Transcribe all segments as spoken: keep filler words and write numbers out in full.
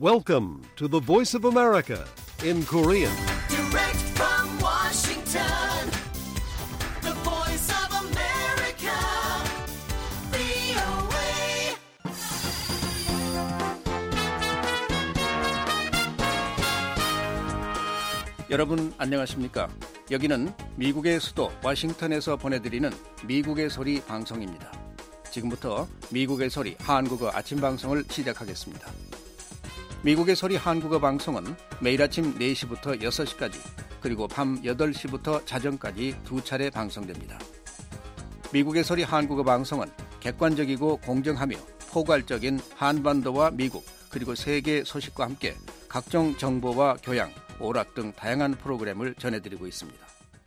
Welcome to the Voice of America in Korean. Direct from Washington, the Voice of America, 브이오에이. 여러분 안녕하십니까? 여기는 미국의 수도 워싱턴에서 보내드리는 미국의 소리 방송입니다. 지금부터 미국의 소리 한국어 아침 방송을 시작하겠습니다. 미국의 소리 한국어 방송은 매일 아침 네 시부터 여섯 시까지 그리고 밤 여덟 시부터 자정까지 두 차례 방송됩니다. 미국의 소리 한국어 방송은 객관적이고 공정하며 포괄적인 한반도와 미국 그리고 세계 소식과 함께 각종 정보와 교양, 오락 등 다양한 프로그램을 전해드리고 있습니다.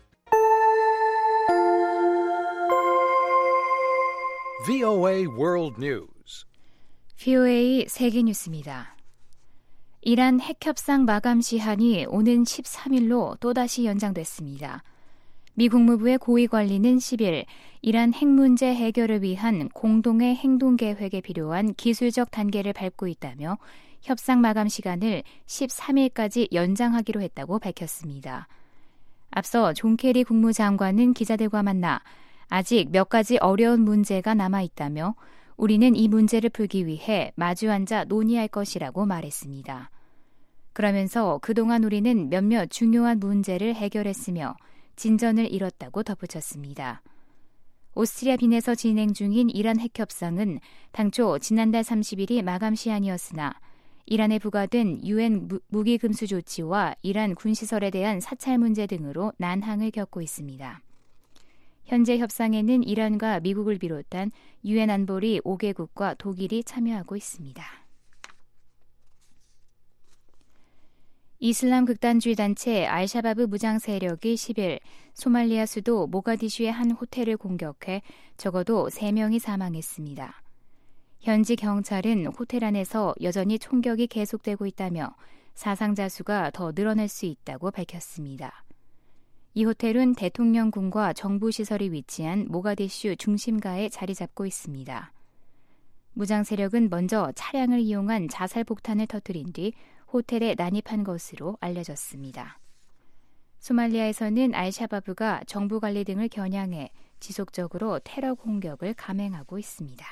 브이오에이 World News. 브이오에이 세계 뉴스입니다. 이란 핵협상 마감 시한이 오는 십삼 일로 또다시 연장됐습니다. 미 국무부의 고위 관리는 십 일 이란 핵 문제 해결을 위한 공동의 행동 계획에 필요한 기술적 단계를 밟고 있다며 협상 마감 시간을 십삼 일까지 연장하기로 했다고 밝혔습니다. 앞서 존 케리 국무장관은 기자들과 만나 아직 몇 가지 어려운 문제가 남아있다며 우리는 이 문제를 풀기 위해 마주 앉아 논의할 것이라고 말했습니다. 그러면서 그동안 우리는 몇몇 중요한 문제를 해결했으며 진전을 이뤘다고 덧붙였습니다. 오스트리아 빈에서 진행 중인 이란 핵협상은 당초 지난달 삼십 일이 마감 시한이었으나 이란에 부과된 유엔 무기 금수 조치와 이란 군시설에 대한 사찰 문제 등으로 난항을 겪고 있습니다. 현재 협상에는 이란과 미국을 비롯한 유엔 안보리 오 개국과 독일이 참여하고 있습니다. 이슬람 극단주의 단체 알샤바브 무장 세력이 십 일 소말리아 수도 모가디슈의 한 호텔을 공격해 적어도 세 명이 사망했습니다. 현지 경찰은 호텔 안에서 여전히 총격이 계속되고 있다며 사상자 수가 더 늘어날 수 있다고 밝혔습니다. 이 호텔은 대통령궁과 정부 시설이 위치한 모가디슈 중심가에 자리 잡고 있습니다. 무장 세력은 먼저 차량을 이용한 자살 폭탄을 터뜨린 뒤 호텔에 난입한 것으로 알려졌습니다. 소말리아에서는 알샤바브가 정부 관리 등을 겨냥해 지속적으로 테러 공격을 감행하고 있습니다.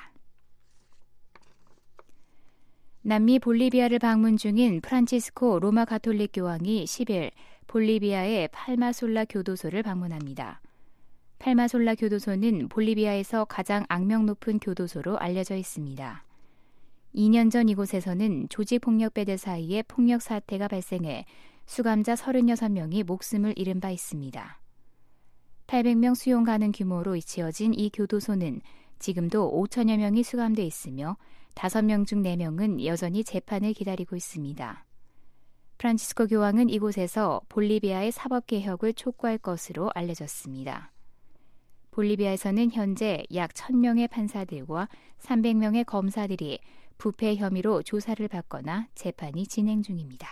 남미 볼리비아를 방문 중인 프란치스코 로마 가톨릭 교황이 십 일 볼리비아의 팔마솔라 교도소를 방문합니다. 팔마솔라 교도소는 볼리비아에서 가장 악명 높은 교도소로 알려져 있습니다. 이 년 전 이곳에서는 조직폭력배들 사이에 폭력 사태가 발생해 수감자 서른여섯 명이 목숨을 잃은 바 있습니다. 팔백 명 수용 가능 규모로 지어진 이 교도소는 지금도 오천여 명이 수감돼 있으며 다섯 명 중 네 명은 여전히 재판을 기다리고 있습니다. 프란치스코 교황은 이곳에서 볼리비아의 사법개혁을 촉구할 것으로 알려졌습니다. 볼리비아에서는 현재 약 천 명의 판사들과 삼백 명의 검사들이 부패 혐의로 조사를 받거나 재판이 진행 중입니다.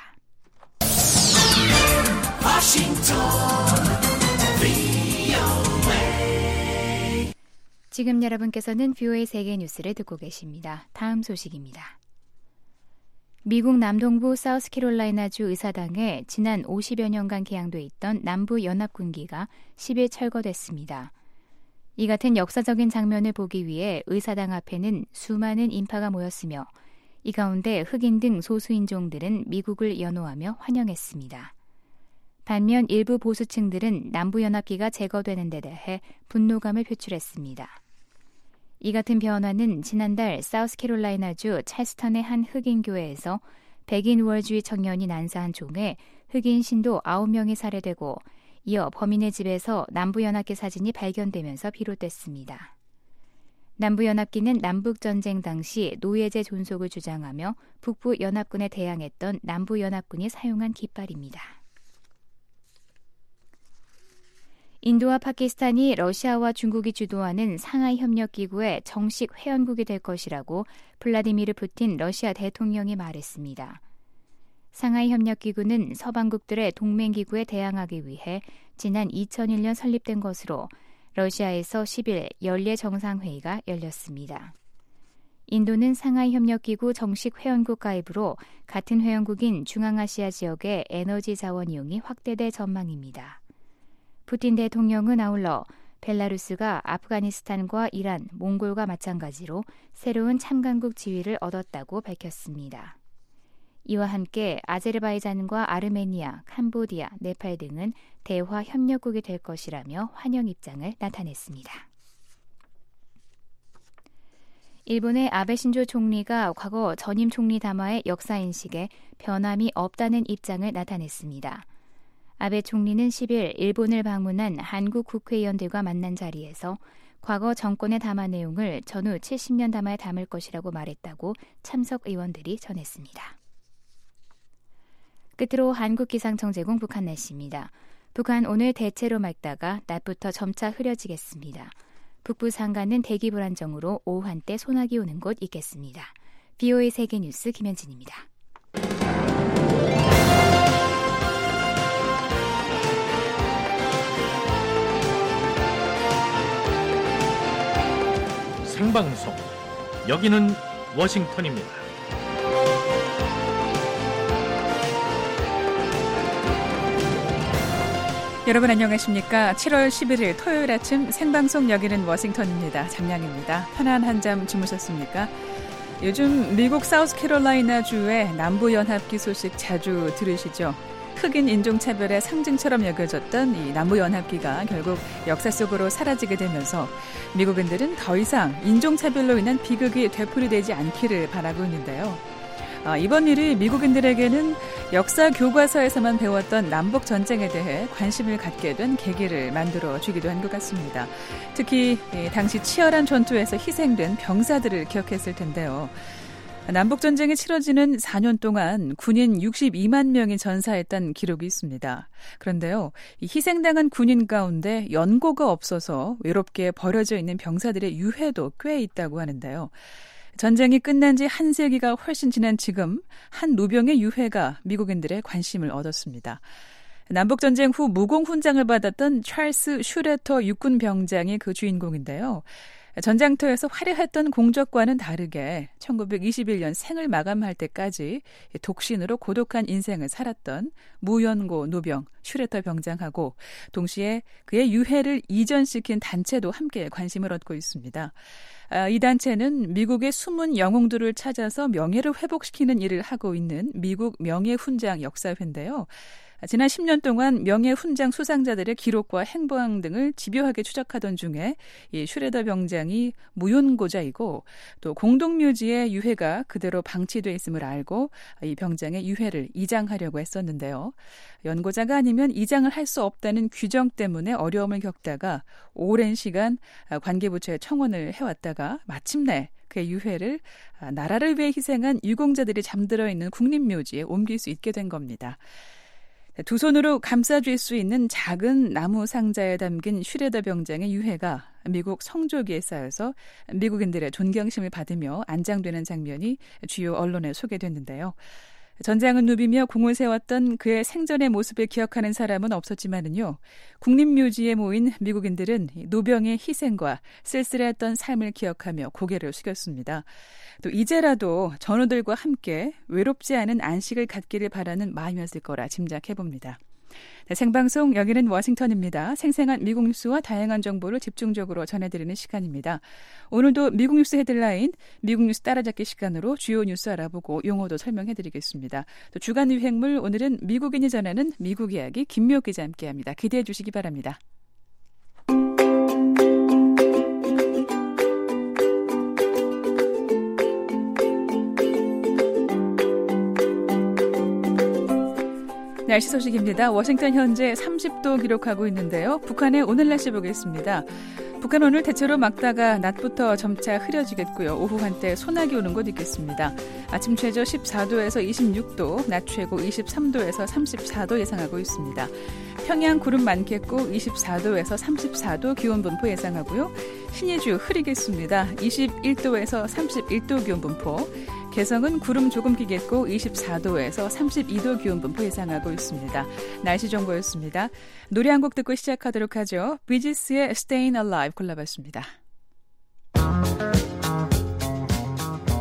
워싱턴, 브이오에이. 지금 여러분께서는 브이오에이 세계 뉴스를 듣고 계십니다. 다음 소식입니다. 미국 남동부 사우스캐롤라이나주 의사당에 지난 오십여 년간 개양돼 있던 남부연합군기가 십 일 철거됐습니다. 이 같은 역사적인 장면을 보기 위해 의사당 앞에는 수많은 인파가 모였으며 이 가운데 흑인 등 소수인종들은 미국을 연호하며 환영했습니다. 반면 일부 보수층들은 남부연합기가 제거되는 데 대해 분노감을 표출했습니다. 이 같은 변화는 지난달 사우스캐롤라이나주 찰스턴의 한 흑인 교회에서 백인 우월주의 청년이 난사한 총에 흑인 신도 아홉 명이 살해되고 이어 범인의 집에서 남부연합기 사진이 발견되면서 비롯됐습니다. 남부연합기는 남북전쟁 당시 노예제 존속을 주장하며 북부연합군에 대항했던 남부연합군이 사용한 깃발입니다. 인도와 파키스탄이 러시아와 중국이 주도하는 상하이 협력기구의 정식 회원국이 될 것이라고 블라디미르 푸틴 러시아 대통령이 말했습니다. 상하이 협력기구는 서방국들의 동맹기구에 대항하기 위해 지난 이천일 년 설립된 것으로 러시아에서 십 일 연례 정상회의가 열렸습니다. 인도는 상하이협력기구 정식 회원국 가입으로 같은 회원국인 중앙아시아 지역의 에너지 자원 이용이 확대될 전망입니다. 푸틴 대통령은 아울러 벨라루스가 아프가니스탄과 이란, 몽골과 마찬가지로 새로운 참관국 지위를 얻었다고 밝혔습니다. 이와 함께 아제르바이잔과 아르메니아, 캄보디아, 네팔 등은 대화 협력국이 될 것이라며 환영 입장을 나타냈습니다. 일본의 아베 신조 총리가 과거 전임 총리 담화의 역사인식에 변함이 없다는 입장을 나타냈습니다. 아베 총리는 십일 일본을 방문한 한국 국회의원들과 만난 자리에서 과거 정권의 담화 내용을 전후 칠십 년 담화에 담을 것이라고 말했다고 참석 의원들이 전했습니다. 끝으로 한국기상청 제공 북한 날씨입니다. 북한 오늘 대체로 맑다가 낮부터 점차 흐려지겠습니다. 북부 산간은 대기 불안정으로 오후 한때 소나기 오는 곳 있겠습니다. 비오에이 세계뉴스 김현진입니다. 생방송, 여기는 워싱턴입니다. 여러분 안녕하십니까? 칠월 십일일 토요일 아침 생방송 여기는 워싱턴입니다. 장량입니다. 편안 한잠 주무셨습니까? 요즘 미국 사우스캐롤라이나 주의 남부연합기 소식 자주 들으시죠? 흑인 인종차별의 상징처럼 여겨졌던 이 남부연합기가 결국 역사 속으로 사라지게 되면서 미국인들은 더 이상 인종차별로 인한 비극이 되풀이되지 않기를 바라고 있는데요. 아, 이번 일이 미국인들에게는 역사 교과서에서만 배웠던 남북전쟁에 대해 관심을 갖게 된 계기를 만들어주기도 한 것 같습니다. 특히 당시 치열한 전투에서 희생된 병사들을 기억했을 텐데요. 남북전쟁이 치러지는 사 년 동안 군인 육십이만 명이 전사했던 기록이 있습니다. 그런데요, 이 희생당한 군인 가운데 연고가 없어서 외롭게 버려져 있는 병사들의 유해도 꽤 있다고 하는데요. 전쟁이 끝난 지 한 세기가 훨씬 지난 지금 한 노병의 유해가 미국인들의 관심을 얻었습니다. 남북전쟁 후 무공훈장을 받았던 찰스 슈레터 육군 병장이 그 주인공인데요. 전장터에서 화려했던 공적과는 다르게 천구백이십일 년 생을 마감할 때까지 독신으로 고독한 인생을 살았던 무연고 노병 슈레터 병장하고 동시에 그의 유해를 이전시킨 단체도 함께 관심을 얻고 있습니다. 이 단체는 미국의 숨은 영웅들을 찾아서 명예를 회복시키는 일을 하고 있는 미국 명예훈장 역사회인데요. 지난 십 년 동안 명예훈장 수상자들의 기록과 행방 등을 집요하게 추적하던 중에 이 슈레더 병장이 무연고자이고 또 공동묘지에 유해가 그대로 방치돼 있음을 알고 이 병장의 유해를 이장하려고 했었는데요. 연고자가 아니면 이장을 할 수 없다는 규정 때문에 어려움을 겪다가 오랜 시간 관계부처에 청원을 해왔다가 마침내 그의 유해를 나라를 위해 희생한 유공자들이 잠들어 있는 국립묘지에 옮길 수 있게 된 겁니다. 두 손으로 감싸줄 수 있는 작은 나무 상자에 담긴 슈레더 병장의 유해가 미국 성조기에 쌓여서 미국인들의 존경심을 받으며 안장되는 장면이 주요 언론에 소개됐는데요. 전장은 누비며 공을 세웠던 그의 생전의 모습을 기억하는 사람은 없었지만은요. 국립묘지에 모인 미국인들은 노병의 희생과 쓸쓸했던 삶을 기억하며 고개를 숙였습니다. 또 이제라도 전우들과 함께 외롭지 않은 안식을 갖기를 바라는 마음이었을 거라 짐작해봅니다. 네, 생방송 여기는 워싱턴입니다. 생생한 미국 뉴스와 다양한 정보를 집중적으로 전해드리는 시간입니다. 오늘도 미국 뉴스 헤드라인, 미국 뉴스 따라잡기 시간으로 주요 뉴스 알아보고 용어도 설명해드리겠습니다. 또 주간 유행물 오늘은 미국인이 전하는 미국 이야기 김묘 기자 함께합니다. 기대해 주시기 바랍니다. 날씨 소식입니다. 워싱턴 현재 삼십 도 기록하고 있는데요. 북한의 오늘 날씨 보겠습니다. 북한 오늘 대체로 맑다가 낮부터 점차 흐려지겠고요. 오후 한때 소나기 오는 곳 있겠습니다. 아침 최저 십사 도에서 이십육 도, 낮 최고 이십삼 도에서 삼십사 도 예상하고 있습니다. 평양 구름 많겠고 이십사 도에서 삼십사 도 기온 분포 예상하고요. 신의주 흐리겠습니다. 이십일 도에서 삼십일 도 기온 분포. 개성은 구름 조금 끼겠고 이십사 도에서 삼십이 도 기온 분포 예상하고 있습니다. 날씨 정보였습니다. 노래 한 곡 듣고 시작하도록 하죠. 비지스의 Staying Alive 골라봤습니다.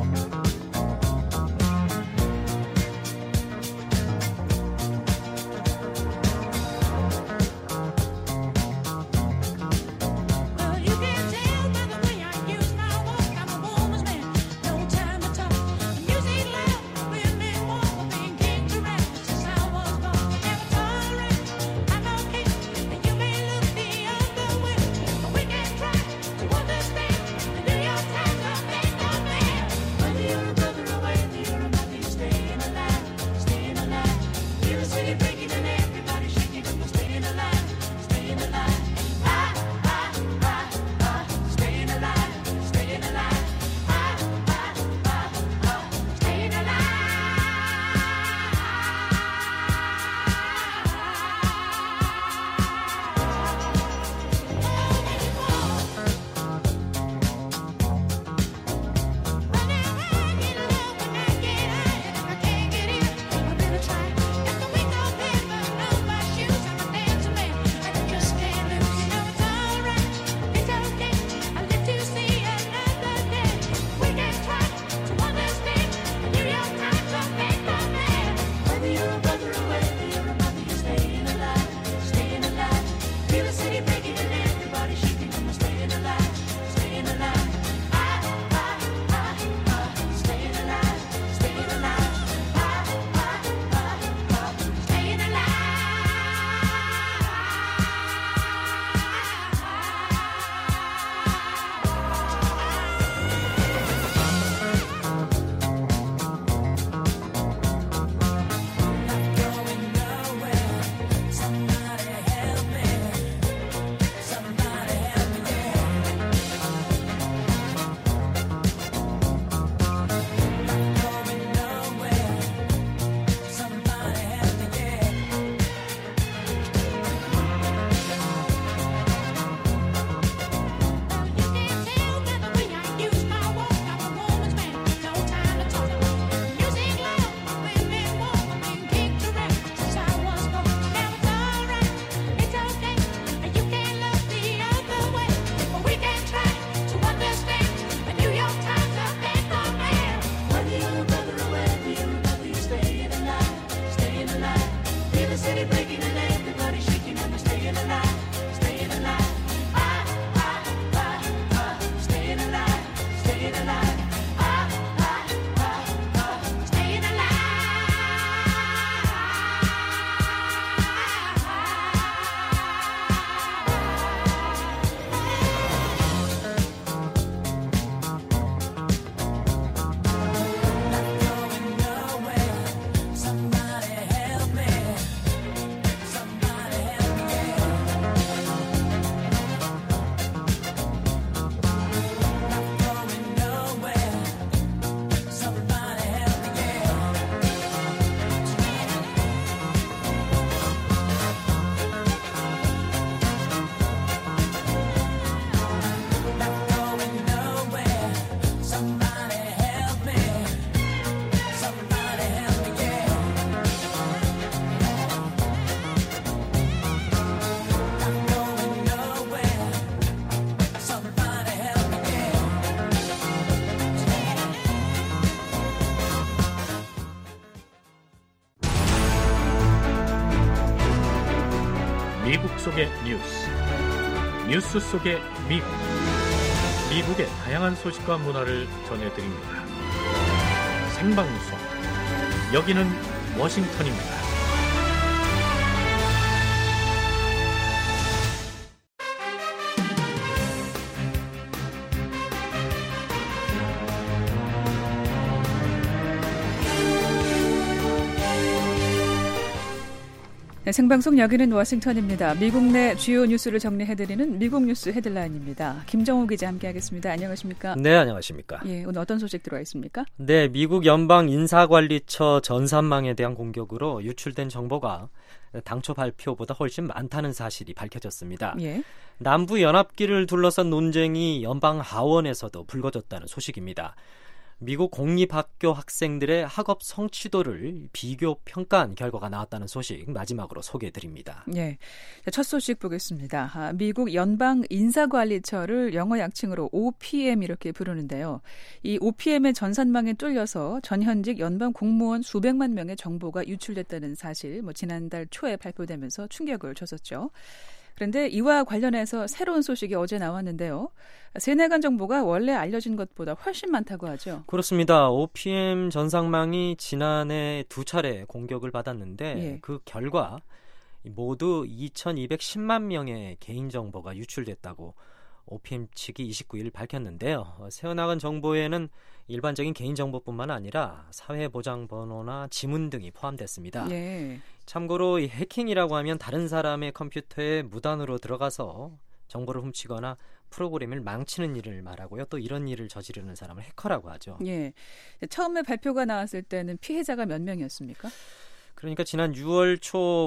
미국 속의 뉴스, 뉴스 속의 미국, 미국의 다양한 소식과 문화를 전해드립니다. 생방송, 여기는 워싱턴입니다. 네, 생방송 여기는 워싱턴입니다. 미국 내 주요 뉴스를 정리해드리는 미국 뉴스 헤드라인입니다. 김정호 기자 함께하겠습니다. 안녕하십니까? 네, 안녕하십니까? 예, 오늘 어떤 소식 들어와 있습니까? 네, 미국 연방 인사관리처 전산망에 대한 공격으로 유출된 정보가 당초 발표보다 훨씬 많다는 사실이 밝혀졌습니다. 예. 남부 연합기를 둘러싼 논쟁이 연방 하원에서도 불거졌다는 소식입니다. 미국 공립학교 학생들의 학업 성취도를 비교 평가한 결과가 나왔다는 소식 마지막으로 소개해드립니다. 예, 첫 소식 보겠습니다. 미국 연방 인사관리처를 영어 약칭으로 오피엠 이렇게 부르는데요. 이 오피엠의 전산망에 뚫려서 전현직 연방 공무원 수백만 명의 정보가 유출됐다는 사실, 뭐 지난달 초에 발표되면서 충격을 줬었죠. 그런데 이와 관련해서 새로운 소식이 어제 나왔는데요. 세뇌관 정보가 원래 알려진 것보다 훨씬 많다고 하죠. 그렇습니다. 오피엠 전상망이 지난해 두 차례 공격을 받았는데 예. 그 결과 모두 이천이백십만 명의 개인정보가 유출됐다고 오피엠 측이 이십구 일 밝혔는데요. 새어나간 정보에는 일반적인 개인정보뿐만 아니라 사회보장번호나 지문 등이 포함됐습니다. 예. 참고로 이 해킹이라고 하면 다른 사람의 컴퓨터에 무단으로 들어가서 정보를 훔치거나 프로그램을 망치는 일을 말하고요. 또 이런 일을 저지르는 사람을 해커라고 하죠. 예. 처음에 발표가 나왔을 때는 피해자가 몇 명이었습니까? 그러니까 지난 유월 초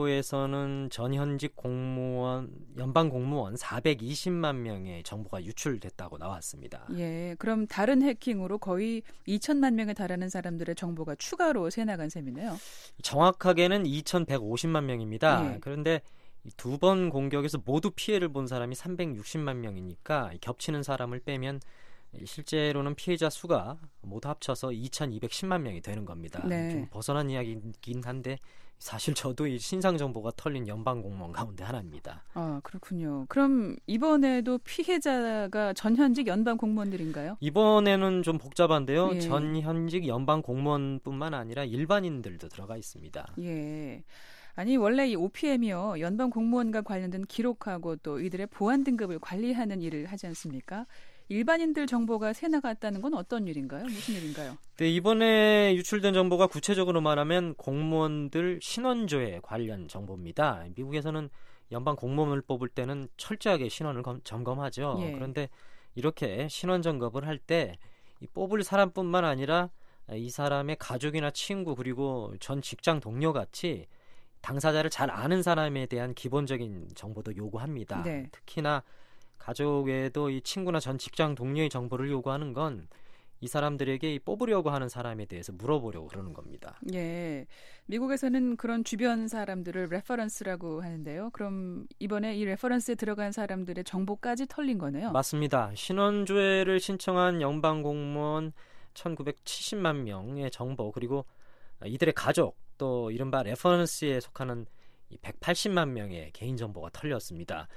발표에서는 전현직 공무원, 연방 공무원 사백이십만 명의 정보가 유출됐다고 나왔습니다. 예, 그럼 다른 해킹으로 거의 이천만 명에 달하는 사람들의 정보가 추가로 새나간 셈이네요. 정확하게는 이천백오십만 명입니다. 예. 그런데 두 번 공격에서 모두 피해를 본 사람이 삼백육십만 명이니까 겹치는 사람을 빼면 실제로는 피해자 수가 모두 합쳐서 이천이백십만 명이 되는 겁니다. 네. 좀 벗어난 이야기이긴 한데 사실 저도 이 신상 정보가 털린 연방 공무원 가운데 하나입니다. 아, 그렇군요. 그럼 이번에도 피해자가 전현직 연방 공무원들인가요? 이번에는 좀 복잡한데요. 예. 전현직 연방 공무원뿐만 아니라 일반인들도 들어가 있습니다. 예. 아니 원래 이 오피엠이요 연방 공무원과 관련된 기록하고 또 이들의 보안 등급을 관리하는 일을 하지 않습니까? 일반인들 정보가 새나갔다는 건 어떤 일인가요? 무슨 일인가요? 네, 이번에 유출된 정보가 구체적으로 말하면 공무원들 신원조회 관련 정보입니다. 미국에서는 연방 공무원을 뽑을 때는 철저하게 신원을 검, 점검하죠. 예. 그런데 이렇게 신원 점검을 할 때 이 뽑을 사람뿐만 아니라 이 사람의 가족이나 친구 그리고 전 직장 동료 같이 당사자를 잘 아는 사람에 대한 기본적인 정보도 요구합니다. 네. 특히나 가족 외에도 이 친구나 전 직장 동료의 정보를 요구하는 건 이 사람들에게 이 뽑으려고 하는 사람에 대해서 물어보려고 그러는 겁니다. 예, 미국에서는 그런 주변 사람들을 레퍼런스라고 하는데요. 그럼 이번에 이 레퍼런스에 들어간 사람들의 정보까지 털린 거네요. 맞습니다. 신원조회를 신청한 연방 공무원 천구백칠십만 명의 정보 그리고 이들의 가족 또 이른바 레퍼런스에 속하는 백팔십만 명의 개인정보가 털렸습니다.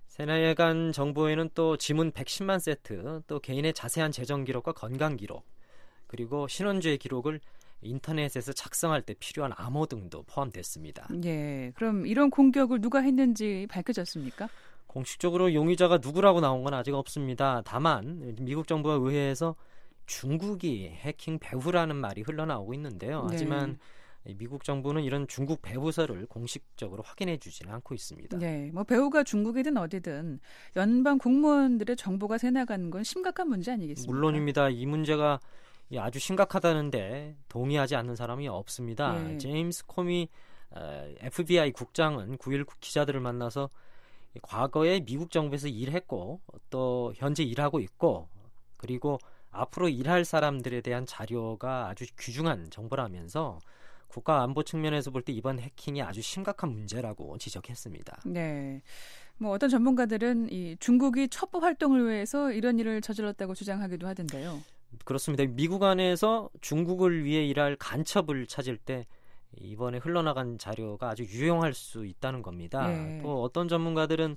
세뇌관 정보에는 또 지문 백십만 세트, 또 개인의 자세한 재정 기록과 건강 기록, 그리고 신원조회 기록을 인터넷에서 작성할 때 필요한 암호 등도 포함됐습니다. 예, 그럼 이런 공격을 누가 했는지 밝혀졌습니까? 공식적으로 용의자가 누구라고 나온 건 아직 없습니다. 다만 미국 정부와 의회에서 중국이 해킹 배후라는 말이 흘러나오고 있는데요. 네. 하지만 미국 정부는 이런 중국 배후설을 공식적으로 확인해 주지는 않고 있습니다. 네, 뭐 배우가 중국이든 어디든 연방 공무원들의 정보가 새나가는 건 심각한 문제 아니겠습니까? 물론입니다. 이 문제가 아주 심각하다는데 동의하지 않는 사람이 없습니다. 예. 제임스 코미 에프비아이 국장은 구 일 기자들을 만나서 과거에 미국 정부에서 일했고 또 현재 일하고 있고 그리고 앞으로 일할 사람들에 대한 자료가 아주 귀중한 정보라면서 국가 안보 측면에서 볼 때 이번 해킹이 아주 심각한 문제라고 지적했습니다. 네, 뭐 어떤 전문가들은 이 중국이 첩보 활동을 위해서 이런 일을 저질렀다고 주장하기도 하던데요. 그렇습니다. 미국 안에서 중국을 위해 일할 간첩을 찾을 때 이번에 흘러나간 자료가 아주 유용할 수 있다는 겁니다. 네. 또 어떤 전문가들은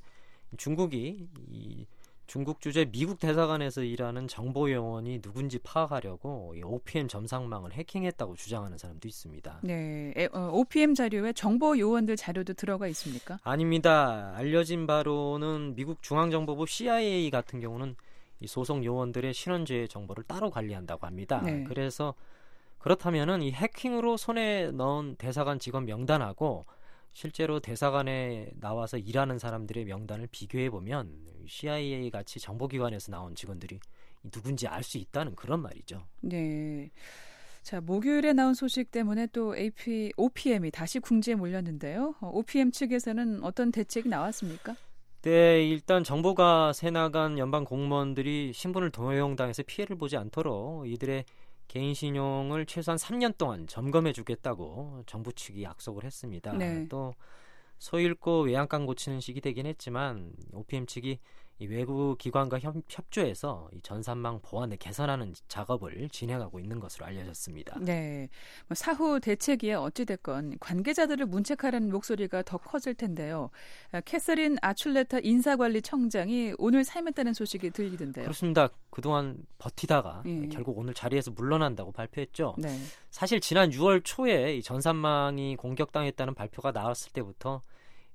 중국이 이 중국 주재 미국 대사관에서 일하는 정보 요원이 누군지 파악하려고 이 오피엠 점상망을 해킹했다고 주장하는 사람도 있습니다. 네, 에, 어, 오피엠 자료에 정보 요원들 자료도 들어가 있습니까? 아닙니다. 알려진 바로는 미국 중앙정보부 씨아이에이 같은 경우는 이 소속 요원들의 신원제 정보를 따로 관리한다고 합니다. 네. 그래서 그렇다면은 이 해킹으로 손에 넣은 대사관 직원 명단하고 실제로 대사관에 나와서 일하는 사람들의 명단을 비교해 보면 씨아이에이 같이 정보기관에서 나온 직원들이 누군지 알 수 있다는 그런 말이죠. 네. 자, 목요일에 나온 소식 때문에 또 에이피, 오피엠이 다시 궁지에 몰렸는데요. 어, 오피엠 측에서는 어떤 대책이 나왔습니까? 네, 일단 정보가 새나간 연방 공무원들이 신분을 도용당해서 피해를 보지 않도록 이들의 개인 신용을 최소한 삼 년 동안 점검해 주겠다고 정부 측이 약속을 했습니다. 네. 또 소 잃고 외양간 고치는 식이 되긴 했지만 오피엠 측이 이 외부 기관과 협, 협조해서 이 전산망 보안을 개선하는 작업을 진행하고 있는 것으로 알려졌습니다. 네, 뭐 사후 대책이야 어찌됐건 관계자들을 문책하라는 목소리가 더 커질 텐데요. 캐서린 아출레타 인사관리청장이 오늘 사임했다는 소식이 들리던데요. 그렇습니다. 그동안 버티다가 예. 결국 오늘 자리에서 물러난다고 발표했죠. 네. 사실 지난 유월 초에 이 전산망이 공격당했다는 발표가 나왔을 때부터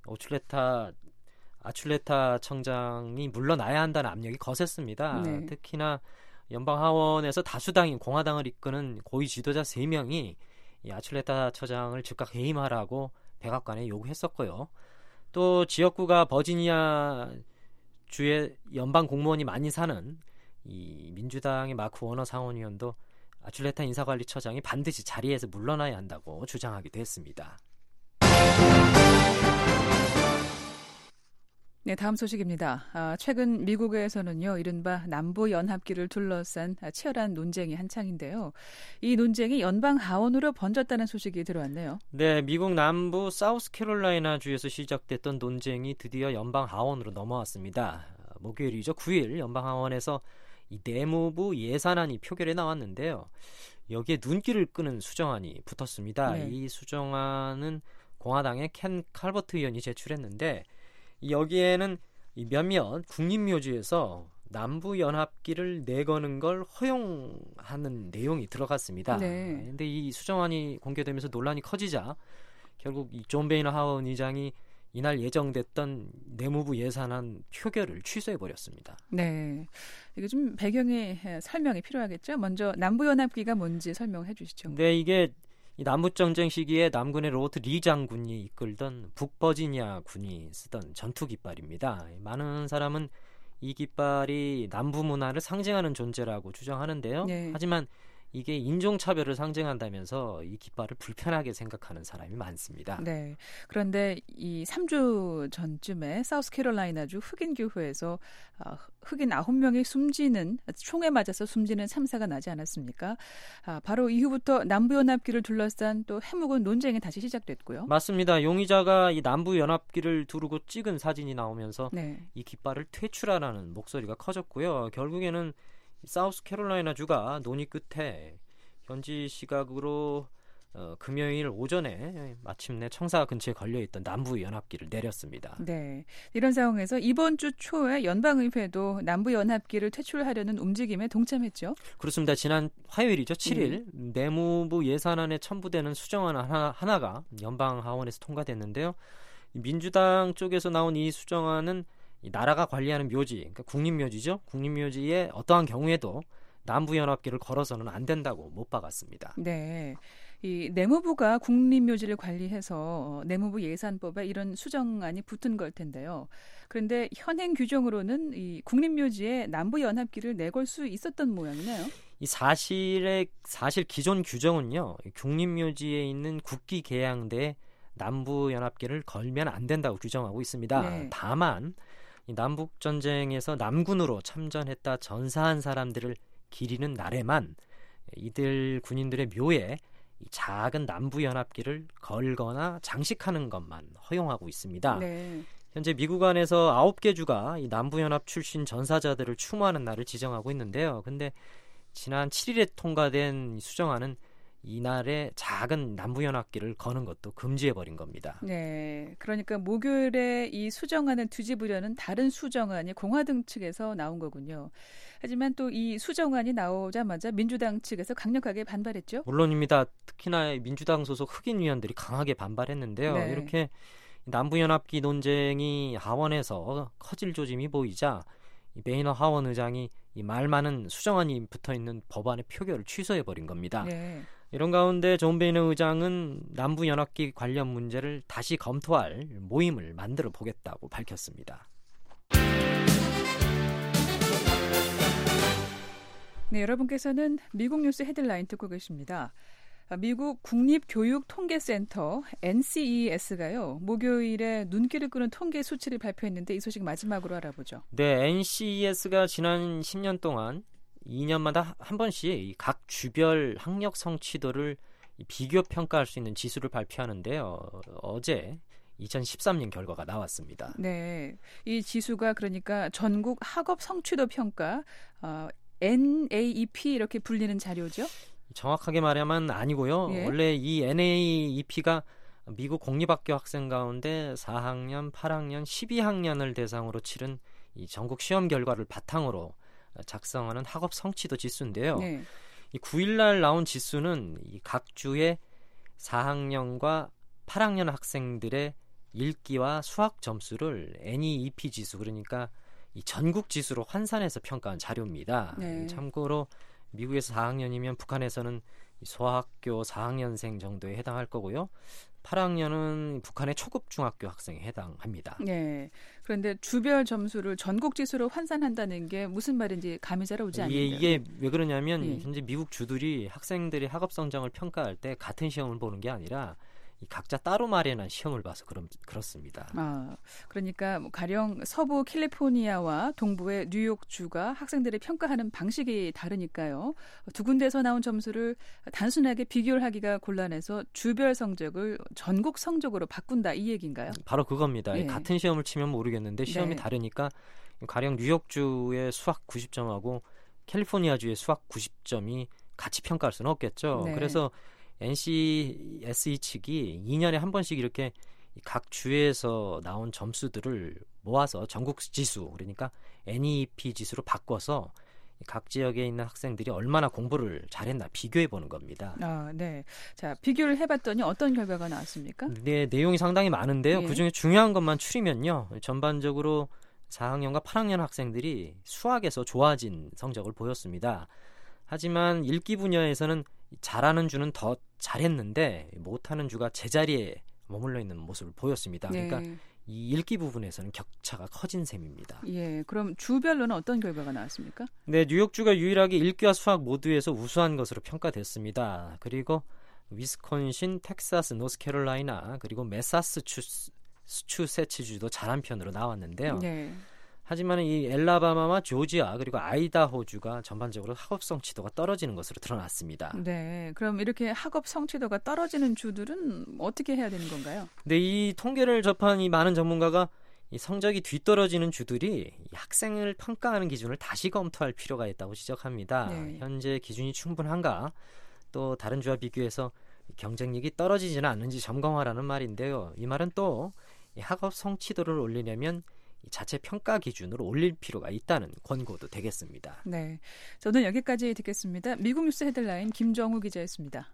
오출레타 아출레타 청장이 물러나야 한다는 압력이 거셌습니다. 네. 특히나 연방 하원에서 다수당인 공화당을 이끄는 고위 지도자 세 명이 이 아출레타 처장을 즉각 해임하라고 백악관에 요구했었고요. 또 지역구가 버지니아 주의 연방 공무원이 많이 사는 이 민주당의 마크 워너 상원의원도 아출레타 인사관리처장이 반드시 자리에서 물러나야 한다고 주장하기도 했습니다. 네, 다음 소식입니다. 아, 최근 미국에서는요, 이른바 남부연합기를 둘러싼 치열한 논쟁이 한창인데요. 이 논쟁이 연방 하원으로 번졌다는 소식이 들어왔네요. 네, 미국 남부 사우스캐롤라이나 주에서 시작됐던 논쟁이 드디어 연방 하원으로 넘어왔습니다. 목요일이죠. 구 일 연방 하원에서 이 내무부 예산안이 표결에 나왔는데요. 여기에 눈길을 끄는 수정안이 붙었습니다. 네. 이 수정안은 공화당의 켄 칼버트 의원이 제출했는데 여기에는 이 몇몇 국립묘지에서 남부연합기를 내거는 걸 허용하는 내용이 들어갔습니다. 네. 그런데 이 수정안이 공개되면서 논란이 커지자 결국 이 존 베이너 하원 의장이 이날 예정됐던 내무부 예산안 표결을 취소해버렸습니다. 네, 이게 좀 배경의 설명이 필요하겠죠. 먼저 남부연합기가 뭔지 설명해 주시죠. 네, 이게 이 남북전쟁 시기에 남군의 로버트 리 장군이 이끌던 북버지니아 군이 쓰던 전투 깃발입니다. 많은 사람은 이 깃발이 남부 문화를 상징하는 존재라고 주장하는데요. 네. 하지만 이게 인종차별을 상징한다면서 이 깃발을 불편하게 생각하는 사람이 많습니다. 네. 그런데 이 삼 주 전쯤에 사우스캐롤라이나주 흑인 교회에서 흑인 아홉 명이 숨지는 총에 맞아서 숨지는 참사가 나지 않았습니까? 아, 바로 이후부터 남부연합기를 둘러싼 또 해묵은 논쟁이 다시 시작됐고요. 맞습니다. 용의자가 이 남부연합기를 두르고 찍은 사진이 나오면서 네. 이 깃발을 퇴출하라는 목소리가 커졌고요. 결국에는 사우스캐롤라이나 주가 논의 끝에 현지 시각으로 어, 금요일 오전에 마침내 청사 근처에 걸려있던 남부연합기를 내렸습니다. 네, 이런 상황에서 이번 주 초에 연방의회도 남부연합기를 퇴출하려는 움직임에 동참했죠. 그렇습니다. 지난 화요일이죠. 칠 일 음. 내무부 예산안에 첨부되는 수정안 하나, 하나가 연방하원에서 통과됐는데요. 민주당 쪽에서 나온 이 수정안은 이 나라가 관리하는 묘지, 그러니까 국립묘지죠. 국립묘지에 어떠한 경우에도 남부연합기를 걸어서는 안 된다고 못 박았습니다. 네, 이 내무부가 국립묘지를 관리해서 내무부 예산법에 이런 수정안이 붙은 걸 텐데요. 그런데 현행 규정으로는 이 국립묘지에 남부연합기를 내걸 수 있었던 모양이네요. 이 사실의 사실 기존 규정은요, 국립묘지에 있는 국기계양대에 남부연합기를 걸면 안 된다고 규정하고 있습니다. 네. 다만 이 남북 전쟁에서 남군으로 참전했다 전사한 사람들을 기리는 날에만 이들 군인들의 묘에 이 작은 남부연합기를 걸거나 장식하는 것만 허용하고 있습니다. 네. 현재 미국 안에서 아홉 개 주가 이 남부연합 출신 전사자들을 추모하는 날을 지정하고 있는데요. 근데 지난 칠 일에 통과된 이 수정안은 이날에 작은 남부연합기를 거는 것도 금지해버린 겁니다. 네, 그러니까 목요일에 이 수정안을 뒤집으려는 다른 수정안이 공화당 측에서 나온 거군요. 하지만 또 이 수정안이 나오자마자 민주당 측에서 강력하게 반발했죠. 물론입니다. 특히나 민주당 소속 흑인 위원들이 강하게 반발했는데요. 네. 이렇게 남부연합기 논쟁이 하원에서 커질 조짐이 보이자 이 베이너 하원 의장이 이 말 많은 수정안이 붙어있는 법안의 표결을 취소해버린 겁니다. 네. 이런 가운데 존 베이너 의장은 남부연합기 관련 문제를 다시 검토할 모임을 만들어 보겠다고 밝혔습니다. 네, 여러분께서는 미국 뉴스 헤드라인 듣고 계십니다. 미국 국립교육통계센터 엔씨이에스가요. 목요일에 눈길을 끄는 통계 수치를 발표했는데 이 소식 마지막으로 알아보죠. 네, 엔씨이에스가 지난 십 년 동안 이 년마다 한 번씩 각 주별 학력 성취도를 비교 평가할 수 있는 지수를 발표하는데요. 어제 이천십삼 년 결과가 나왔습니다. 네, 이 지수가 그러니까 전국 학업 성취도 평가 어, 엔에이피 이렇게 불리는 자료죠? 정확하게 말하면 아니고요. 예? 원래 이 엔에이이피가 미국 공립학교 학생 가운데 사 학년, 팔 학년, 십이 학년을 대상으로 치른 이 전국 시험 결과를 바탕으로 작성하는 학업 성취도 지수인데요. 네. 이 구 일날 나온 지수는 이 각 주의 사 학년과 팔 학년 학생들의 읽기와 수학 점수를 엔이이피 지수, 그러니까 이 전국 지수로 환산해서 평가한 자료입니다. 네. 참고로 미국에서 사 학년이면 북한에서는 소학교 사 학년생 정도에 해당할 거고요. 팔 학년은 북한의 초급 중학교 학생에 해당합니다. 네. 그런데 주별 점수를 전국 지수로 환산한다는 게 무슨 말인지 감이 잘 오지 않는데요. 이게, 이게 왜 그러냐면 예. 현재 미국 주들이 학생들이 학업 성장을 평가할 때 같은 시험을 보는 게 아니라 이 각자 따로 마련한 시험을 봐서 그럼, 그렇습니다. 아, 그러니까 뭐 가령 서부 캘리포니아와 동부의 뉴욕주가 학생들의 평가하는 방식이 다르니까요. 두 군데에서 나온 점수를 단순하게 비교를 하기가 곤란해서 주별 성적을 전국 성적으로 바꾼다 이 얘기인가요? 바로 그겁니다. 예. 같은 시험을 치면 모르겠는데 시험이 네. 다르니까 가령 뉴욕주의 수학 구십 점하고 캘리포니아주의 수학 구십 점이 같이 평가할 수는 없겠죠. 네. 그래서 엔씨에스이 측이 이 년에 한 번씩 이렇게 각 주에서 나온 점수들을 모아서 전국 지수, 그러니까 엔이이피 지수로 바꿔서 각 지역에 있는 학생들이 얼마나 공부를 잘했나 비교해 보는 겁니다. 아, 네. 자, 비교를 해봤더니 어떤 결과가 나왔습니까? 네, 내용이 상당히 많은데요. 예. 그중에 중요한 것만 추리면요. 전반적으로 사 학년과 팔 학년 학생들이 수학에서 좋아진 성적을 보였습니다. 하지만 읽기 분야에서는 잘하는 주는 더 잘했는데 못하는 주가 제자리에 머물러 있는 모습을 보였습니다. 네. 그러니까 이 읽기 부분에서는 격차가 커진 셈입니다. 예, 그럼 주별로는 어떤 결과가 나왔습니까? 네, 뉴욕주가 유일하게 읽기와 수학 모두에서 우수한 것으로 평가됐습니다. 그리고 위스콘신, 텍사스, 노스캐롤라이나 그리고 매사스추세츠주도 잘한 편으로 나왔는데요. 네. 하지만 이 엘라바마와 조지아 그리고 아이다호주가 전반적으로 학업 성취도가 떨어지는 것으로 드러났습니다. 네, 그럼 이렇게 학업 성취도가 떨어지는 주들은 어떻게 해야 되는 건가요? 근데 이 통계를 접한 이 많은 전문가가 이 성적이 뒤떨어지는 주들이 이 학생을 평가하는 기준을 다시 검토할 필요가 있다고 지적합니다. 네. 현재 기준이 충분한가? 또 다른 주와 비교해서 경쟁력이 떨어지지는 않는지 점검하라는 말인데요. 이 말은 또 이 학업 성취도를 올리려면 이 자체 평가 기준으로 올릴 필요가 있다는 권고도 되겠습니다. 네, 저는 여기까지 듣겠습니다. 미국 뉴스 헤드라인 김정우 기자였습니다.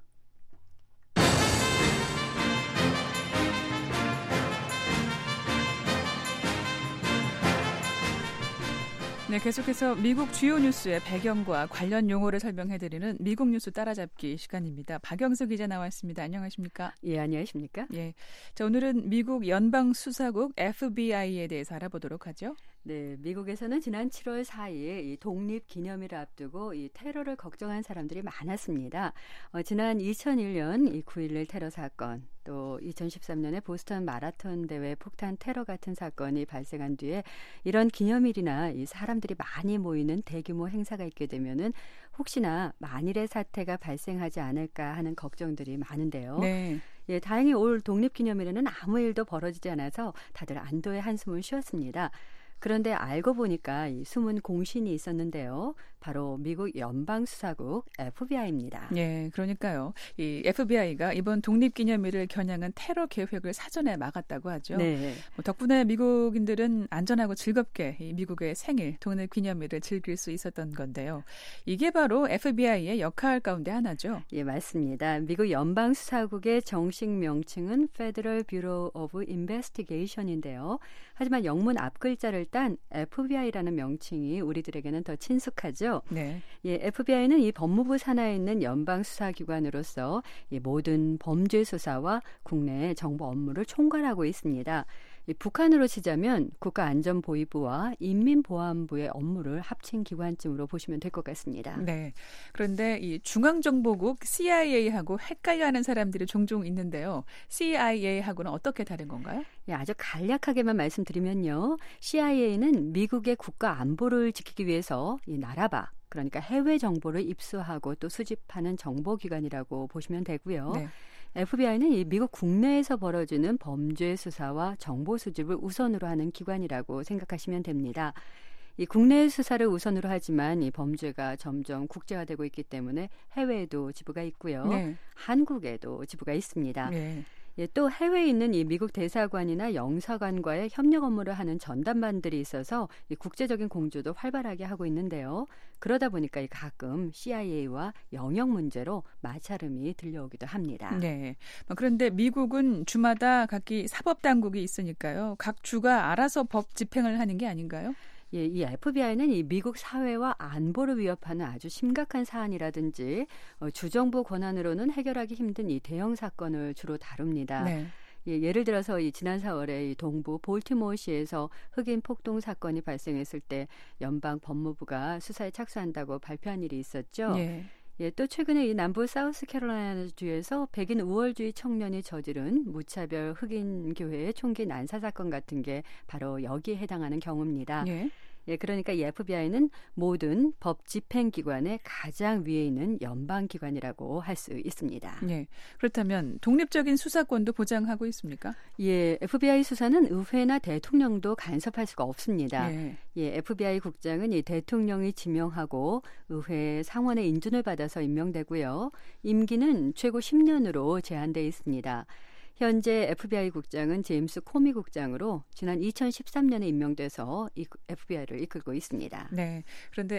네, 계속해서 미국 주요 뉴스의 배경과 관련 용어를 설명해드리는 미국 뉴스 따라잡기 시간입니다. 박영수 기자 나와 있습니다. 안녕하십니까? 예, 안녕하십니까? 예, 자, 오늘은 미국 연방수사국 에프비아이에 대해서 알아보도록 하죠. 네, 미국에서는 지난 칠월 사일 이 독립기념일을 앞두고 이 테러를 걱정한 사람들이 많았습니다. 어, 지난 이천일 년 이 구일일 테러 사건, 또 이천십삼 년에 보스턴 마라톤 대회 폭탄 테러 같은 사건이 발생한 뒤에 이런 기념일이나 이 사람들이 많이 모이는 대규모 행사가 있게 되면은 혹시나 만일의 사태가 발생하지 않을까 하는 걱정들이 많은데요. 네. 예, 다행히 올 독립기념일에는 아무 일도 벌어지지 않아서 다들 안도의 한숨을 쉬었습니다. 그런데 알고 보니까 이 숨은 공신이 있었는데요. 바로 미국 연방수사국 에프비아이입니다. 예, 그러니까요. 이 에프비아이가 이번 독립기념일을 겨냥한 테러 계획을 사전에 막았다고 하죠. 네. 뭐 덕분에 미국인들은 안전하고 즐겁게 이 미국의 생일, 독립기념일을 즐길 수 있었던 건데요. 이게 바로 에프비아이의 역할 가운데 하나죠. 예, 맞습니다. 미국 연방수사국의 정식 명칭은 Federal Bureau of Investigation인데요. 하지만 영문 앞글자를 딴 에프비아이라는 명칭이 우리들에게는 더 친숙하죠. 네. 예, 에프비아이는 이 법무부 산하에 있는 연방수사기관으로서 이 모든 범죄 수사와 국내 정보 업무를 총괄하고 있습니다. 이 북한으로 치자면 국가안전보위부와 인민보안부의 업무를 합친 기관쯤으로 보시면 될 것 같습니다. 네. 그런데 이 중앙정보국 씨아이에이하고 헷갈려하는 사람들이 종종 있는데요. 씨아이에이하고는 어떻게 다른 건가요? 예, 아주 간략하게만 말씀드리면요. 씨아이에이는 미국의 국가 안보를 지키기 위해서 이 나라 밖, 그러니까 해외 정보를 입수하고 또 수집하는 정보기관이라고 보시면 되고요. 네. 에프비아이는 이 미국 국내에서 벌어지는 범죄 수사와 정보 수집을 우선으로 하는 기관이라고 생각하시면 됩니다. 이 국내 수사를 우선으로 하지만 이 범죄가 점점 국제화되고 있기 때문에 해외에도 지부가 있고요. 네. 한국에도 지부가 있습니다. 네. 예, 또 해외에 있는 이 미국 대사관이나 영사관과의 협력 업무를 하는 전담반들이 있어서 이 국제적인 공조도 활발하게 하고 있는데요. 그러다 보니까 이 가끔 씨아이에이와 영역 문제로 마찰음이 들려오기도 합니다. 네. 그런데 미국은 주마다 각기 사법당국이 있으니까요. 각 주가 알아서 법 집행을 하는 게 아닌가요? 예, 이 에프비아이는 이 미국 사회와 안보를 위협하는 아주 심각한 사안이라든지 어, 주정부 권한으로는 해결하기 힘든 이 대형 사건을 주로 다룹니다. 네. 예, 예를 들어서 이 지난 사월에 이 동부 볼티모어시에서 흑인 폭동 사건이 발생했을 때 연방 법무부가 수사에 착수한다고 발표한 일이 있었죠. 네. 예, 또 최근에 이 남부 사우스캐롤라이나 주에서 백인 우월주의 청년이 저지른 무차별 흑인 교회의 총기 난사 사건 같은 게 바로 여기에 해당하는 경우입니다. 네. 예, 그러니까 이 에프비아이는 모든 법 집행기관의 가장 위에 있는 연방기관이라고 할 수 있습니다. 네. 그렇다면 독립적인 수사권도 보장하고 있습니까? 예, 에프비아이 수사는 의회나 대통령도 간섭할 수가 없습니다. 네. 예, 에프비아이 국장은 이 대통령이 지명하고 의회 상원의 인준을 받아서 임명되고요. 임기는 최고 십 년으로 제한돼 있습니다. 현재 에프비아이 국장은 제임스 코미 국장으로 지난 이천십삼 년에 임명돼서 이 에프비아이를 이끌고 있습니다. 네. 그런데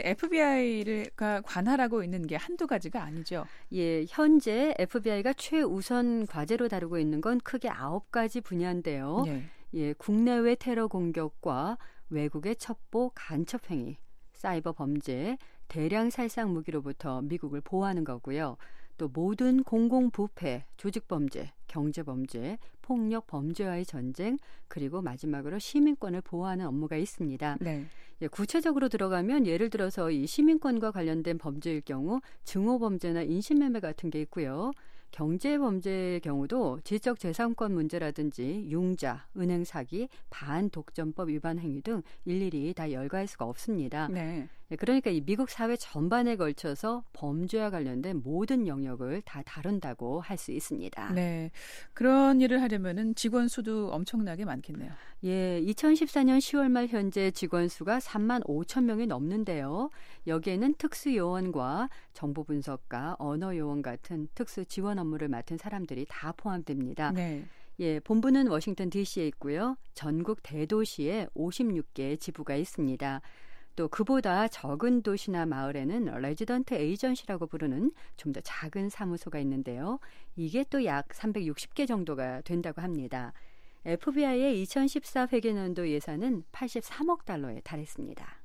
에프비아이가 관할하고 있는 게 한두 가지가 아니죠. 예, 현재 에프비아이가 최우선 과제로 다루고 있는 건 크게 아홉 가지 분야인데요. 네. 예, 국내외 테러 공격과 외국의 첩보 간첩 행위, 사이버 범죄, 대량 살상 무기로부터 미국을 보호하는 거고요. 또 모든 공공부패, 조직범죄, 경제범죄, 폭력 범죄와의 전쟁, 그리고 마지막으로 시민권을 보호하는 업무가 있습니다. 네. 예, 구체적으로 들어가면 예를 들어서 이 시민권과 관련된 범죄일 경우 증오범죄나 인신매매 같은 게 있고요. 경제범죄의 경우도 지적재산권 문제라든지 융자, 은행 사기, 반독점법 위반 행위 등 일일이 다 열거할 수가 없습니다. 네. 그러니까 이 미국 사회 전반에 걸쳐서 범죄와 관련된 모든 영역을 다 다룬다고 할 수 있습니다. 네. 그런 일을 하려면은 직원 수도 엄청나게 많겠네요. 예, 이천십사 년 시월 말 현재 직원 수가 삼만 오천 명이 넘는데요. 여기에는 특수요원과 정보 분석가, 언어 요원 같은 특수 지원 업무를 맡은 사람들이 다 포함됩니다. 네. 예, 본부는 워싱턴 디씨에 있고요. 전국 대도시에 오십육 개의 지부가 있습니다. 또 그보다 적은 도시나 마을에는 레지던트 에이전시라고 부르는 좀 더 작은 사무소가 있는데요. 이게 또 약 삼백육십 개 정도가 된다고 합니다. 에프비아이의 이천십사 회계년도 예산은 팔십삼억 달러에 달했습니다.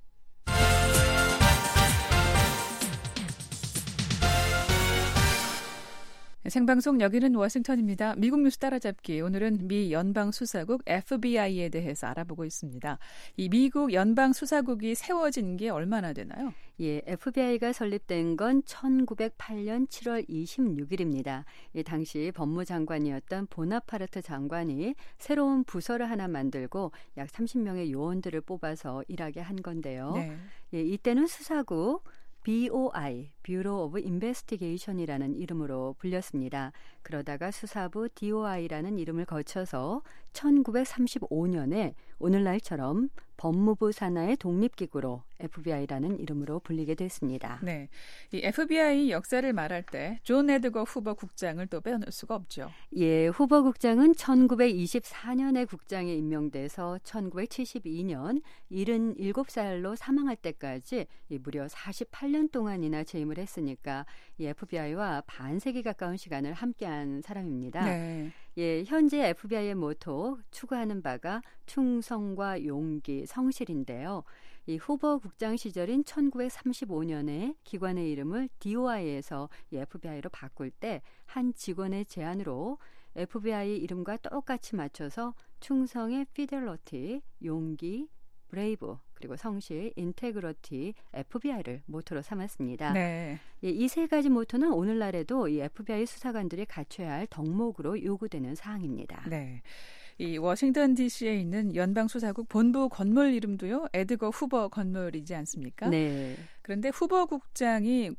생방송 여기는 워싱턴입니다. 미국 뉴스 따라잡기. 오늘은 미 연방수사국 에프비아이에 대해서 알아보고 있습니다. 이 미국 연방수사국이 세워진 게 얼마나 되나요? 예, 에프비아이가 설립된 건 천구백팔 년 칠월 이십육일입니다. 이 당시 법무장관이었던 보나파르트 장관이 새로운 부서를 하나 만들고 약 삼십 명의 요원들을 뽑아서 일하게 한 건데요. 네. 예, 이때는 수사국 비오아이, Bureau of Investigation이라는 이름으로 불렸습니다. 그러다가 수사부 디오아이라는 이름을 거쳐서 천구백삼십오 년에 오늘날처럼 법무부 산하의 독립기구로 에프비아이라는 이름으로 불리게 됐습니다. 네, 이 에프비아이 역사를 말할 때 존 에드거 후버 국장을 또 빼놓을 수가 없죠. 예, 후버 국장은 천구백이십사 년에 국장에 임명돼서 천구백칠십이 년 칠십칠 살로 사망할 때까지 무려 사십팔 년 동안이나 재임을 했으니까 이 에프비아이와 반세기 가까운 시간을 함께한 사람입니다. 네. 예, 현재 에프비아이의 모토 추구하는 바가 충성과 용기, 성실인데요. 이 후버 국장 시절인 천구백삼십오 년에 기관의 이름을 디오아이에서 에프비아이로 바꿀 때 한 직원의 제안으로 에프비아이 이름과 똑같이 맞춰서 충성의 피델러티, 용기, 브레이브, 그리고 성실, 인테그러티, 에프비아이를 모토로 삼았습니다. 네. 예, 이 세 가지 모토는 오늘날에도 이 에프비아이 수사관들이 갖춰야 할 덕목으로 요구되는 사항입니다. 네. 이 워싱턴 디씨에 있는 연방수사국 본부 건물 이름도요, 에드거 후버 건물이지 않습니까? 네. 그런데 후버 국장이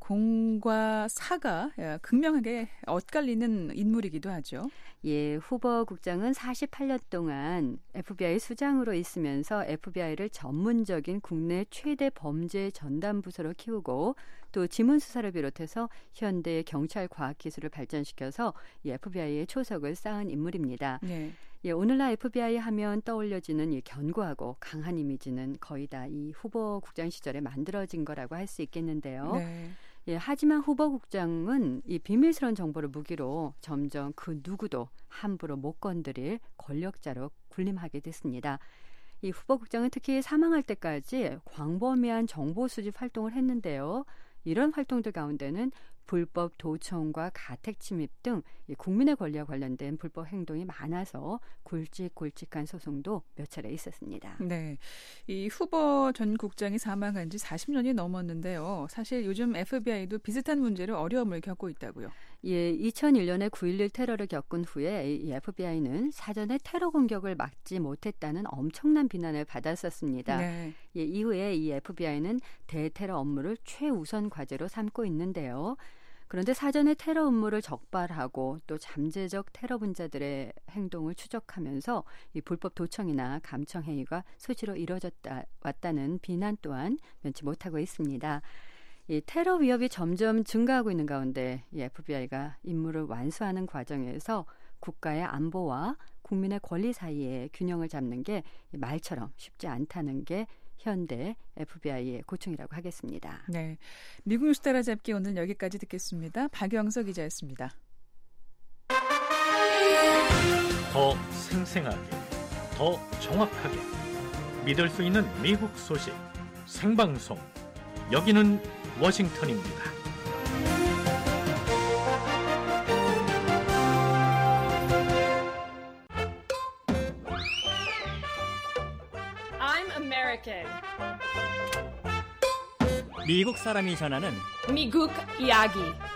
공과 사가 극명하게 엇갈리는 인물이기도 하죠. 예, 후버 국장은 사십팔 년 동안 에프비아이 수장으로 있으면서 에프비아이를 전문적인 국내 최대 범죄 전담 부서로 키우고 또 지문 수사를 비롯해서 현대 경찰 과학 기술을 발전시켜서 이 에프비아이의 초석을 쌓은 인물입니다. 네. 예, 오늘날 에프비아이 하면 떠올려지는 이 견고하고 강한 이미지는 거의 다 이 후버 국장 시절에 만들어진 거라고 할 수 있겠는데요. 네. 예, 하지만 후버 국장은 이 비밀스러운 정보를 무기로 점점 그 누구도 함부로 못 건드릴 권력자로 군림하게 됐습니다. 이 후버 국장은 특히 사망할 때까지 광범위한 정보 수집 활동을 했는데요. 이런 활동들 가운데는 불법 도청과 가택 침입 등 국민의 권리와 관련된 불법 행동이 많아서 굵직굵직한 소송도 몇 차례 있었습니다. 네, 이 후버 전 국장이 사망한 지 사십 년이 넘었는데요. 사실 요즘 에프비아이도 비슷한 문제로 어려움을 겪고 있다고요. 예, 이천일 년에 구일일 테러를 겪은 후에 이 에프비아이는 사전에 테러 공격을 막지 못했다는 엄청난 비난을 받았었습니다. 네. 예, 이후에 이 에프비아이는 대테러 업무를 최우선 과제로 삼고 있는데요. 그런데 사전에 테러 음모를 적발하고 또 잠재적 테러 분자들의 행동을 추적하면서 이 불법 도청이나 감청 행위가 수시로 이뤄졌다 왔다는 비난 또한 면치 못하고 있습니다. 이 테러 위협이 점점 증가하고 있는 가운데 이 에프비아이가 임무를 완수하는 과정에서 국가의 안보와 국민의 권리 사이에 균형을 잡는 게 말처럼 쉽지 않다는 게 현대 에프비아이의 고충이라고 하겠습니다. 네, 미국 뉴스 따라잡기 오늘 여기까지 듣겠습니다. 박영석 기자였습니다. 더 생생하게, 더 정확하게 믿을 수 있는 미국 소식 생방송. 여기는 워싱턴입니다. 미국 사람이 전하는 미국 이야기.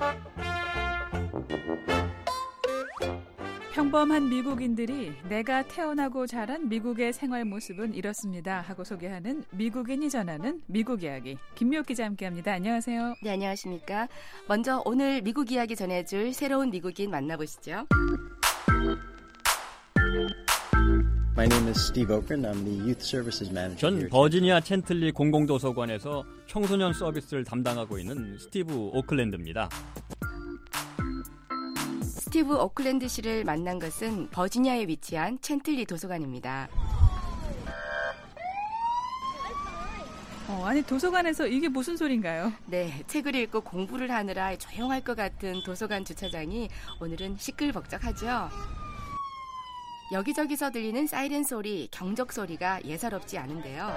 평범한 미국인들이 내가 태어나고 자란 미국의 생활 모습은 이렇습니다 하고 소개하는 미국인이 전하는 미국 이야기. 김미옥 기자 함께합니다. 안녕하세요. 네, 안녕하십니까. 먼저 오늘 미국 이야기 전해줄 새로운 미국인 만나보시죠. My name is Steve Okren. I'm the Youth Services Manager. 전 버지니아 챈틀리 공공도서관에서 청소년 서비스를 담당하고 있는 스티브 오클랜드입니다. 스티브 오클랜드 씨를 만난 것은 버지니아에 위치한 챈틀리 도서관입니다. 어, 아니 도서관에서 이게 무슨 소린가요? 네, 책을 읽고 공부를 하느라 조용할 것 같은 도서관 주차장이 오늘은 시끌벅적하죠. 여기저기서 들리는 사이렌 소리, 경적 소리가 예사롭지 않은데요.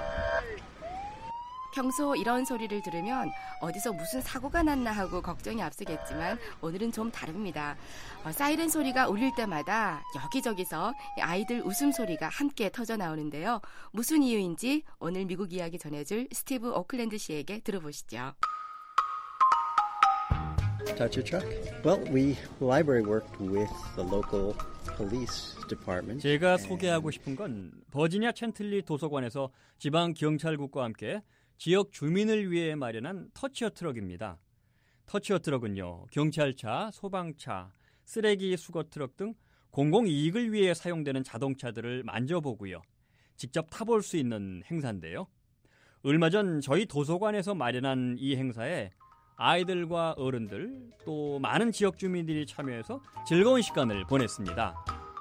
평소 이런 소리를 들으면 어디서 무슨 사고가 났나 하고 걱정이 앞서겠지만 오늘은 좀 다릅니다. 어, 사이렌 소리가 울릴 때마다 여기저기서 아이들 웃음소리가 함께 터져 나오는데요. 무슨 이유인지 오늘 미국 이야기 전해줄 스티브 오클랜드 씨에게 들어보시죠. Touch your truck. Well, we library worked with the local police department. 제가 소개하고 싶은 건 버지니아 챈틀리 도서관에서 지방 경찰국과 함께 지역 주민을 위해 마련한 터치어 트럭입니다. 터치어 트럭은요, 경찰차, 소방차, 쓰레기 수거 트럭 등 공공이익을 위해 사용되는 자동차들을 만져보고요. 직접 타볼 수 있는 행사인데요. 얼마 전 저희 도서관에서 마련한 이 행사에 아이들과 어른들 또 많은 지역 주민들이 참여해서 즐거운 시간을 보냈습니다.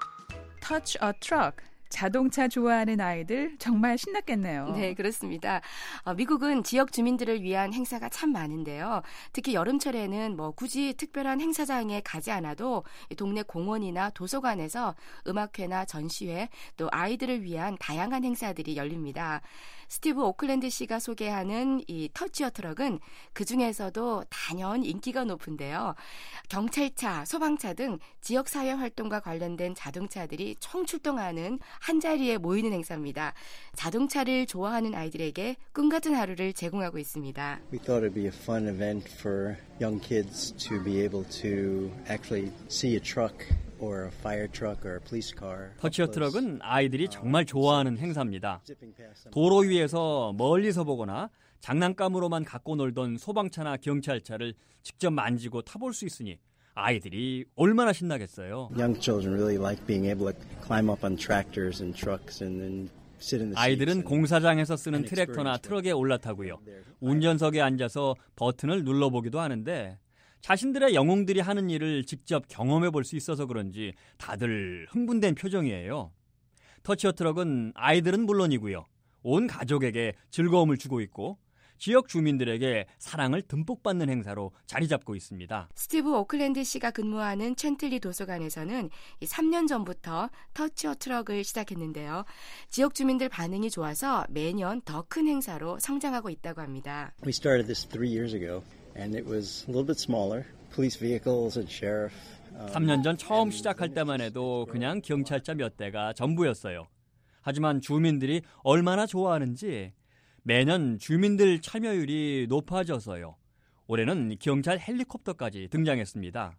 Touch a Truck. 자동차 좋아하는 아이들 정말 신났겠네요. 네, 그렇습니다. 어, 미국은 지역 주민들을 위한 행사가 참 많은데요. 특히 여름철에는 뭐 굳이 특별한 행사장에 가지 않아도 동네 공원이나 도서관에서 음악회나 전시회 또 아이들을 위한 다양한 행사들이 열립니다. 스티브 오클랜드 씨가 소개하는 이 터치어 트럭은 그중에서도 단연 인기가 높은데요. 경찰차, 소방차 등 지역사회 활동과 관련된 자동차들이 총출동하는 한자리에 모이는 행사입니다. 자동차를 좋아하는 아이들에게 꿈같은 하루를 제공하고 있습니다. We thought it'd be a fun event for young kids to be able to actually see a truck or a fire truck or a police car. 터치어 트럭은 아이들이 정말 좋아하는 행사입니다. 도로 위에서 멀리서 보거나 장난감으로만 갖고 놀던 소방차나 경찰차를 직접 만지고 타볼 수 있으니 아이들이 얼마나 신나겠어요. Young children really like being able to climb up on tractors and trucks and then sit in the seats. 아이들은 공사장에서 쓰는 트랙터나 트럭에 올라타고요. 운전석에 앉아서 버튼을 눌러보기도 하는데 자신들의 영웅들이 하는 일을 직접 경험해 볼 수 있어서 그런지 다들 흥분된 표정이에요. 터치어 트럭은 아이들은 물론이고요. 온 가족에게 즐거움을 주고 있고 지역 주민들에게 사랑을 듬뿍 받는 행사로 자리 잡고 있습니다. 스티브 오클랜드 씨가 근무하는 챈틀리 도서관에서는 삼 년 전부터 터치어 트럭을 시작했는데요. 지역 주민들 반응이 좋아서 매년 더 큰 행사로 성장하고 있다고 합니다. We started this three years ago, and it was a little bit smaller. Police vehicles and sheriff. 삼 년 전 처음 시작할 때만 해도 그냥 경찰차 몇 대가 전부였어요. 하지만 주민들이 얼마나 좋아하는지 매년 주민들 참여율이 높아져서요. 올해는 경찰 헬리콥터까지 등장했습니다.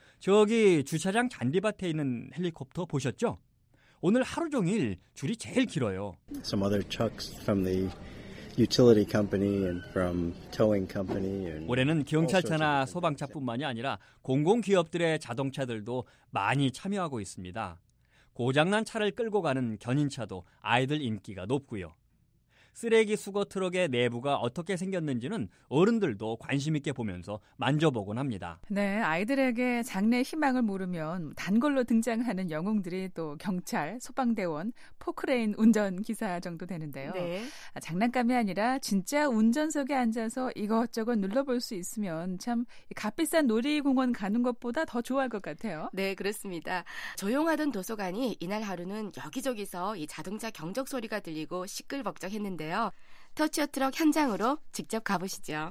저기 주차장 잔디밭에 있는 헬리콥터 보셨죠? 오늘 하루 종일 줄이 제일 길어요. Some other trucks from the utility company and from towing company. And 올해는 경찰차나 소방차뿐만이 아니라 공공기업들의 자동차들도 많이 참여하고 있습니다. 고장난 차를 끌고 가는 견인차도 아이들 인기가 높고요. 쓰레기 수거 트럭의 내부가 어떻게 생겼는지는 어른들도 관심 있게 보면서 만져보곤 합니다. 네, 아이들에게 장래 희망을 모르면 단골로 등장하는 영웅들이 또 경찰, 소방대원, 포크레인 운전기사 정도 되는데요. 네. 아, 장난감이 아니라 진짜 운전석에 앉아서 이것저것 눌러볼 수 있으면 참 값비싼 놀이공원 가는 것보다 더 좋아할 것 같아요. 네, 그렇습니다. 조용하던 도서관이 이날 하루는 여기저기서 이 자동차 경적 소리가 들리고 시끌벅적했는데 터치어 트럭 현장으로 직접 가보시죠.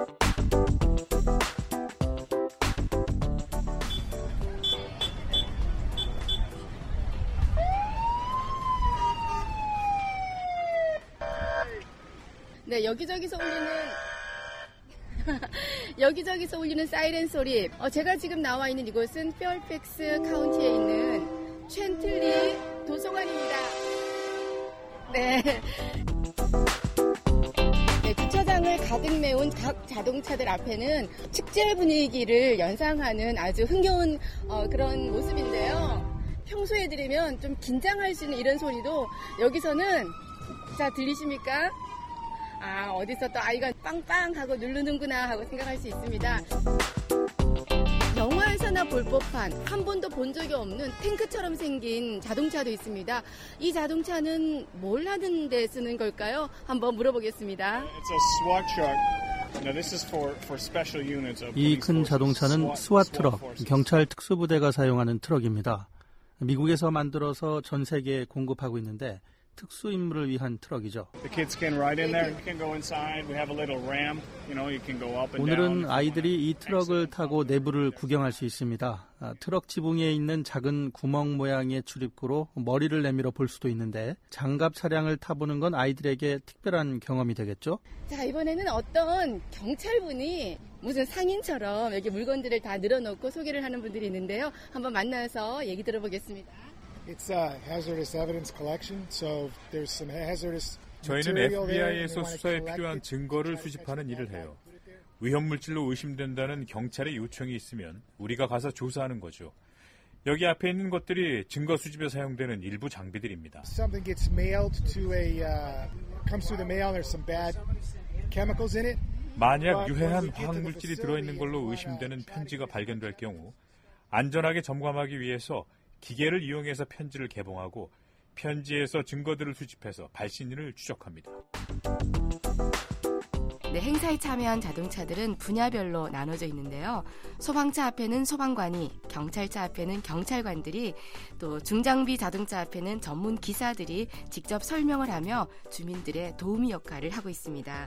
네, 여기저기서 울리는 여기저기서 울리는 사이렌 소리. 어, 제가 지금 나와 있는 이곳은 페어팩스 카운티에 있는 챈틀리 도서관입니다. 네. 네, 주차장을 가득 메운 각 자동차들 앞에는 축제 분위기를 연상하는 아주 흥겨운 어, 그런 모습인데요. 평소에 들으면 좀 긴장할 수 있는 이런 소리도 여기서는 자 들리십니까? 아, 어디서 또 아이가 빵빵 하고 누르는구나 하고 생각할 수 있습니다. 영화에서나 볼 법한 한 번도 본 적이 없는 탱크처럼 생긴 자동차도 있습니다. 이 자동차는 뭘 하는 데 쓰는 걸까요? 한번 물어보겠습니다. 이 큰 자동차는 스왑 트럭, 경찰 특수부대가 사용하는 트럭입니다. 미국에서 만들어서 전 세계에 공급하고 있는데 특수 임무를 위한 트럭이죠. 오늘은 아이들이 이 트럭을 타고 내부를 구경할 수 있습니다. 트럭 지붕에 있는 작은 구멍 모양의 출입구로 머리를 내밀어 볼 수도 있는데 장갑 차량을 타보는 건 아이들에게 특별한 경험이 되겠죠? 자, 이번에는 어떤 경찰분이 무슨 상인처럼 여기 물건들을 다 늘어놓고 소개를 하는 분들이 있는데요. 한번 만나서 얘기 들어보겠습니다. It's a hazardous evidence collection, so there's some hazardous 저희는 에프비아이에서 수사에 필요한 증거를 수집하는 일을 해요. 위험물질로 의심된다는 경찰의 요청이 있으면 우리가 가서 조사하는 거죠. 여기 앞에 있는 것들이 증거 수집에 사용되는 일부 장비들입니다. Something gets mailed to a uh, comes through the mail. There's some bad chemicals in it. 만약 유해한 화학물질이 들어있는 걸로 의심되는 편지가 발견될 경우 안전하게 점검하기 위해서 기계를 이용해서 편지를 개봉하고 편지에서 증거들을 수집해서 발신인을 추적합니다. 네, 행사에 참여한 자동차들은 분야별로 나눠져 있는데요. 소방차 앞에는 소방관이, 경찰차 앞에는 경찰관들이, 또 중장비 자동차 앞에는 전문 기사들이 직접 설명을 하며 주민들의 도우미 역할을 하고 있습니다.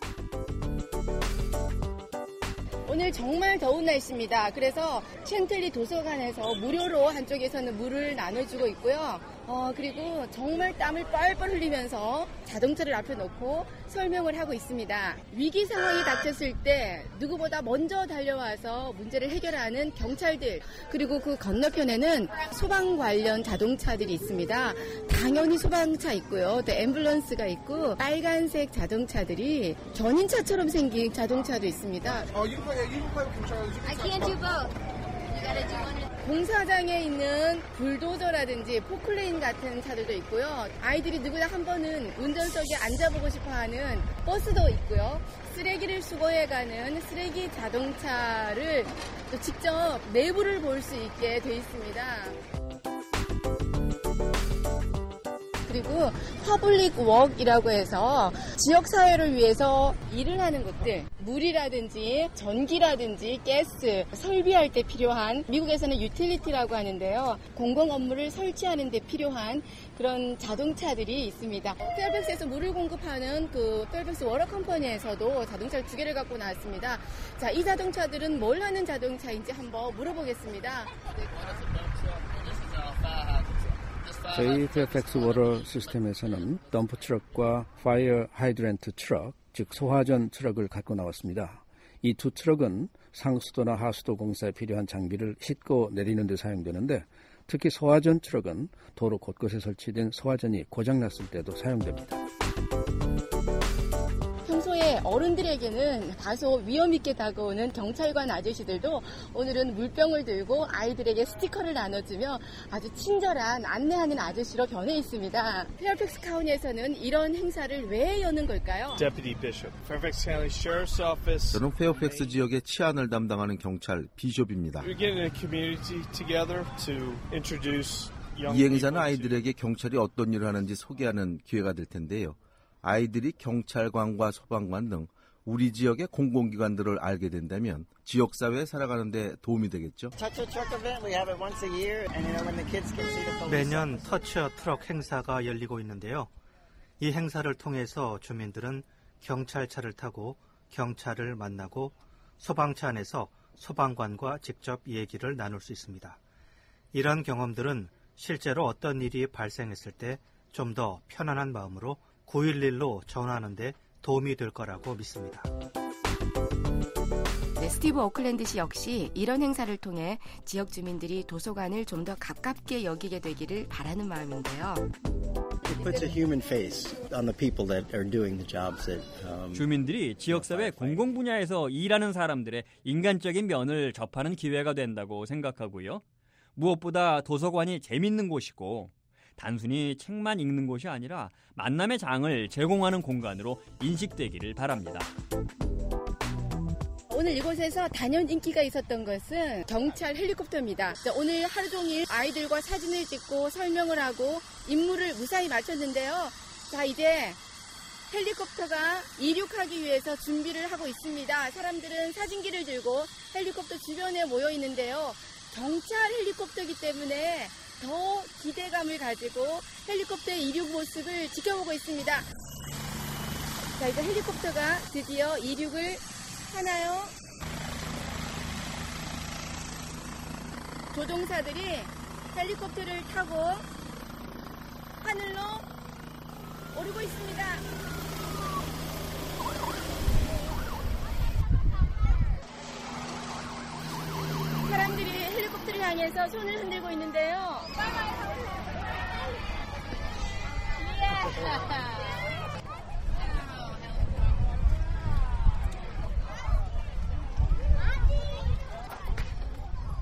오늘 정말 더운 날씨입니다. 그래서 챈틀리 도서관에서 무료로 한쪽에서는 물을 나눠주고 있고요. 어, 그리고 정말 땀을 뻘뻘 흘리면서 자동차를 앞에 놓고 설명을 하고 있습니다. 위기 상황이 닥쳤을 때 누구보다 먼저 달려와서 문제를 해결하는 경찰들, 그리고 그 건너편에는 소방 관련 자동차들이 있습니다. 당연히 소방차 있고요. 또 앰뷸런스가 있고 빨간색 자동차들이 견인차처럼 생긴 자동차도 있습니다. I can't do both. You gotta do one. 공사장에 있는 불도저라든지 포클레인 같은 차들도 있고요. 아이들이 누구나 한 번은 운전석에 앉아보고 싶어하는 버스도 있고요. 쓰레기를 수거해가는 쓰레기 자동차를 또 직접 내부를 볼 수 있게 돼 있습니다. 그리고 퍼블릭 웍이라고 해서 지역사회를 위해서 일을 하는 곳들, 물이라든지 전기라든지 가스 설비할 때 필요한, 미국에서는 유틸리티라고 하는데요. 공공 업무를 설치하는 데 필요한 그런 자동차들이 있습니다. 페어팩스에서 물을 공급하는 그 페어팩스 워터 컴퍼니에서도 자동차를 두 개를 갖고 나왔습니다. 자, 이 자동차들은 뭘 하는 자동차인지 한번 물어보겠습니다. 저희 페어팩스 워터 시스템에서는 덤프 트럭과 파이어 하이드랜트 트럭, 즉 소화전 트럭을 갖고 나왔습니다. 이 두 트럭은 상수도나 하수도 공사에 필요한 장비를 싣고 내리는 데 사용되는데, 특히 소화전 트럭은 도로 곳곳에 설치된 소화전이 고장났을 때도 사용됩니다. 평소에 어른들에게는 다소 위험있게 다가오는 경찰관 아저씨들도 오늘은 물병을 들고 아이들에게 스티커를 나눠주며 아주 친절한 안내하는 아저씨로 변해 있습니다. 페어팩스 카운티에서는 이런 행사를 왜 여는 걸까요? 저는 페어팩스 지역의 치안을 담당하는 경찰 비숍입니다. 이 행사는 아이들에게 경찰이 어떤 일을 하는지 소개하는 기회가 될 텐데요. 아이들이 경찰관과 소방관 등 우리 지역의 공공기관들을 알게 된다면 지역사회에 살아가는 데 도움이 되겠죠. 매년 터치어 트럭 행사가 열리고 있는데요. 이 행사를 통해서 주민들은 경찰차를 타고 경찰을 만나고 소방차 안에서 소방관과 직접 얘기를 나눌 수 있습니다. 이런 경험들은 실제로 어떤 일이 발생했을 때 좀 더 편안한 마음으로 구일일로 전화하는 데 도움이 될 거라고 믿습니다. 네, 스티브 오클랜드시 역시 이런 행사를 통해 지역 주민들이 도서관을 좀 더 가깝게 여기게 되기를 바라는 마음인데요. It puts a human face on the people that are doing the jobs that, um, 주민들이 지역사회 공공 분야에서 일하는 사람들의 인간적인 면을 접하는 기회가 된다고 생각하고요. 무엇보다 도서관이 재밌는 곳이고 단순히 책만 읽는 곳이 아니라 만남의 장을 제공하는 공간으로 인식되기를 바랍니다. 오늘 이곳에서 단연 인기가 있었던 것은 경찰 헬리콥터입니다. 오늘 하루 종일 아이들과 사진을 찍고 설명을 하고 임무를 무사히 마쳤는데요. 자, 이제 헬리콥터가 이륙하기 위해서 준비를 하고 있습니다. 사람들은 사진기를 들고 헬리콥터 주변에 모여 있는데요. 경찰 헬리콥터이기 때문에 더 기대감을 가지고 헬리콥터의 이륙 모습을 지켜보고 있습니다. 자, 이제 헬리콥터가 드디어 이륙을 하나요? 조종사들이 헬리콥터를 타고 하늘로 오르고 있습니다. 사람들이 헬리콥터를 향해서 손을 흔들고 있는데요.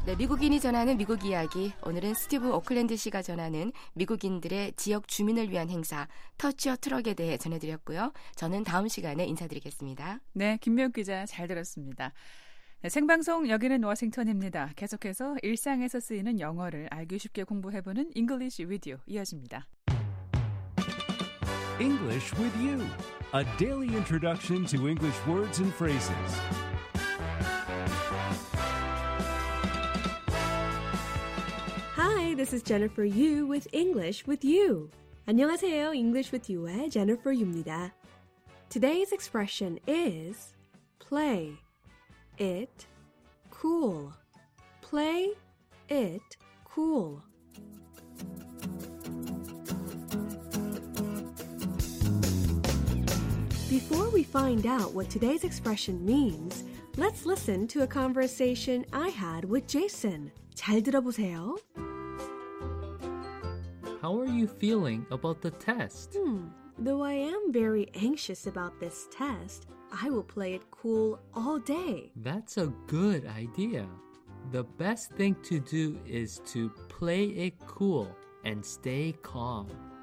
네, 미국인이 전하는 미국 이야기. 오늘은 스티브 오클랜드 씨가 전하는 미국인들의 지역 주민을 위한 행사 터치 어 트럭에 대해 전해드렸고요. 저는 다음 시간에 인사드리겠습니다. 네, 김미영 기자 잘 들었습니다. 네, 생방송 여기는 워싱턴입니다. 계속해서 일상에서 쓰이는 영어를 알기 쉽게 공부해보는 English with You 이어집니다. English with you. A daily introduction to English words and phrases. Hi, this is Jennifer Yu with English with You. 안녕하세요. English with You의 Jennifer Yu입니다. Today's expression is play it cool. Play it cool. Before we find out what today's expression means, let's listen to a conversation I had with Jason. 잘 들어보세요. How are you feeling about the test? Hmm. Though I am very anxious about this test, I will play it cool all day. That's a good idea. The best thing to do is to play it cool and stay calm.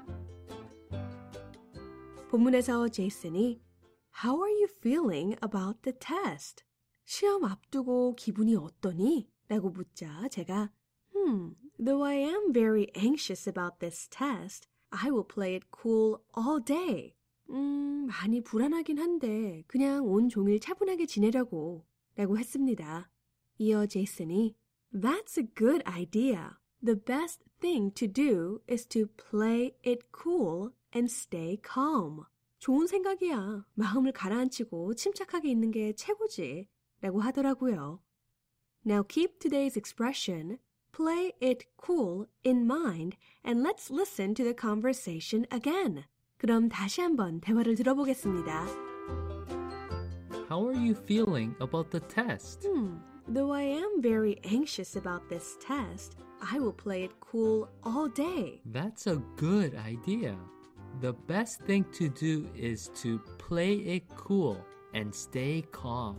본문에서 제이슨이 How are you feeling about the test? 시험 앞두고 기분이 어떠니? 라고 묻자 제가 Hmm, though I am very anxious about this test, I will play it cool all day. 음, 많이 불안하긴 한데 그냥 온 종일 차분하게 지내려고 라고 했습니다. 이어 제이슨이 That's a good idea. The best thing to do is to play it cool and stay calm. 좋은 생각이야. 마음을 가라앉히고 침착하게 있는 게 최고지. 라고 하더라고요. Now keep today's expression play it cool in mind and let's listen to the conversation again. 그럼 다시 한번 대화를 들어보겠습니다. How are you feeling about the test? Hmm, though I am very anxious about this test, I will play it cool all day. That's a good idea. The best thing to do is to play it cool and stay calm.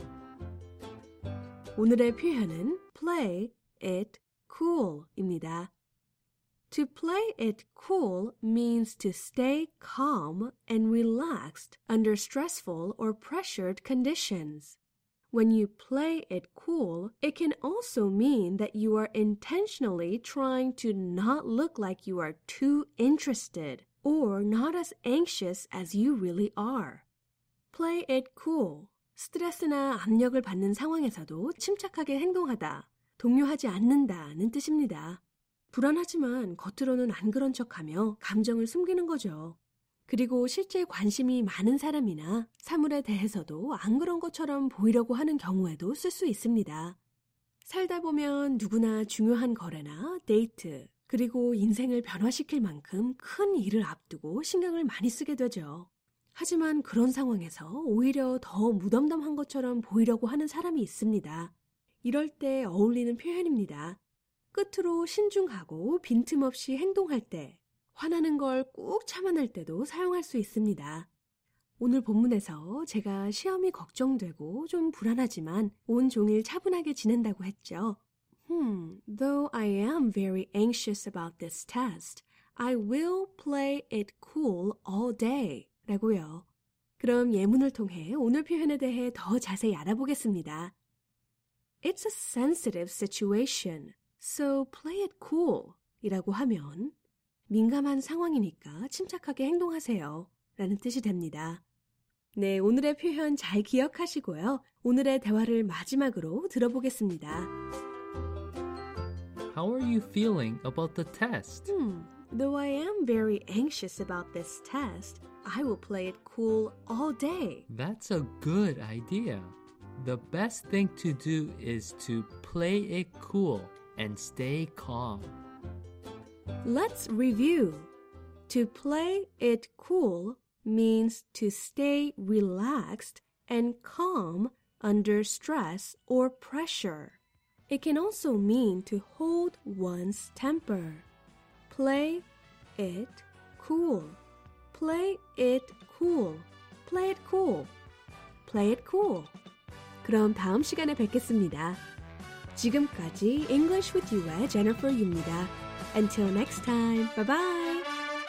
오늘의 표현은 play it cool입니다. To play it cool means to stay calm and relaxed under stressful or pressured conditions. When you play it cool, it can also mean that you are intentionally trying to not look like you are too interested or not as anxious as you really are. Play it cool. 스트레스나 압력을 받는 상황에서도 침착하게 행동하다, 동요하지 않는다는 뜻입니다. 불안하지만 겉으로는 안 그런 척하며 감정을 숨기는 거죠. 그리고 실제 관심이 많은 사람이나 사물에 대해서도 안 그런 것처럼 보이려고 하는 경우에도 쓸 수 있습니다. 살다 보면 누구나 중요한 거래나 데이트, 그리고 인생을 변화시킬 만큼 큰 일을 앞두고 신경을 많이 쓰게 되죠. 하지만 그런 상황에서 오히려 더 무덤덤한 것처럼 보이려고 하는 사람이 있습니다. 이럴 때 어울리는 표현입니다. 끝으로 신중하고 빈틈없이 행동할 때, 화나는 걸 꾹 참아낼 때도 사용할 수 있습니다. 오늘 본문에서 제가 시험이 걱정되고 좀 불안하지만 온 종일 차분하게 지낸다고 했죠. Hmm, though I am very anxious about this test, I will play it cool all day. 라고요. 그럼 예문을 통해 오늘 표현에 대해 더 자세히 알아보겠습니다. It's a sensitive situation, so play it cool 이라고 하면 민감한 상황이니까 침착하게 행동하세요 라는 뜻이 됩니다. 네, 오늘의 표현 잘 기억하시고요. 오늘의 대화를 마지막으로 들어보겠습니다. How are you feeling about the test? Hmm, though I am very anxious about this test, I will play it cool all day. That's a good idea. The best thing to do is to play it cool and stay calm. Let's review. To play it cool means to stay relaxed and calm under stress or pressure. It can also mean to hold one's temper. Play it cool. Play it cool. Play it cool. Play it cool. 그럼 다음 시간에 뵙겠습니다. 지금까지 English with You의 Jennifer Yu입니다. Until next time, bye bye.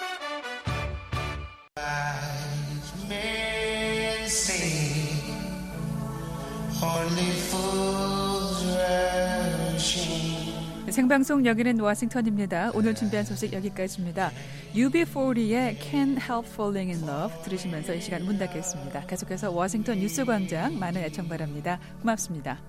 생방송 여기는 워싱턴입니다. 오늘 준비한 소식 여기까지입니다. 유비 사십의 Can't Help Falling in Love 들으시면서 이 시간 문 닫겠습니다. 계속해서 워싱턴 뉴스광장 많은 애청 바랍니다. 고맙습니다.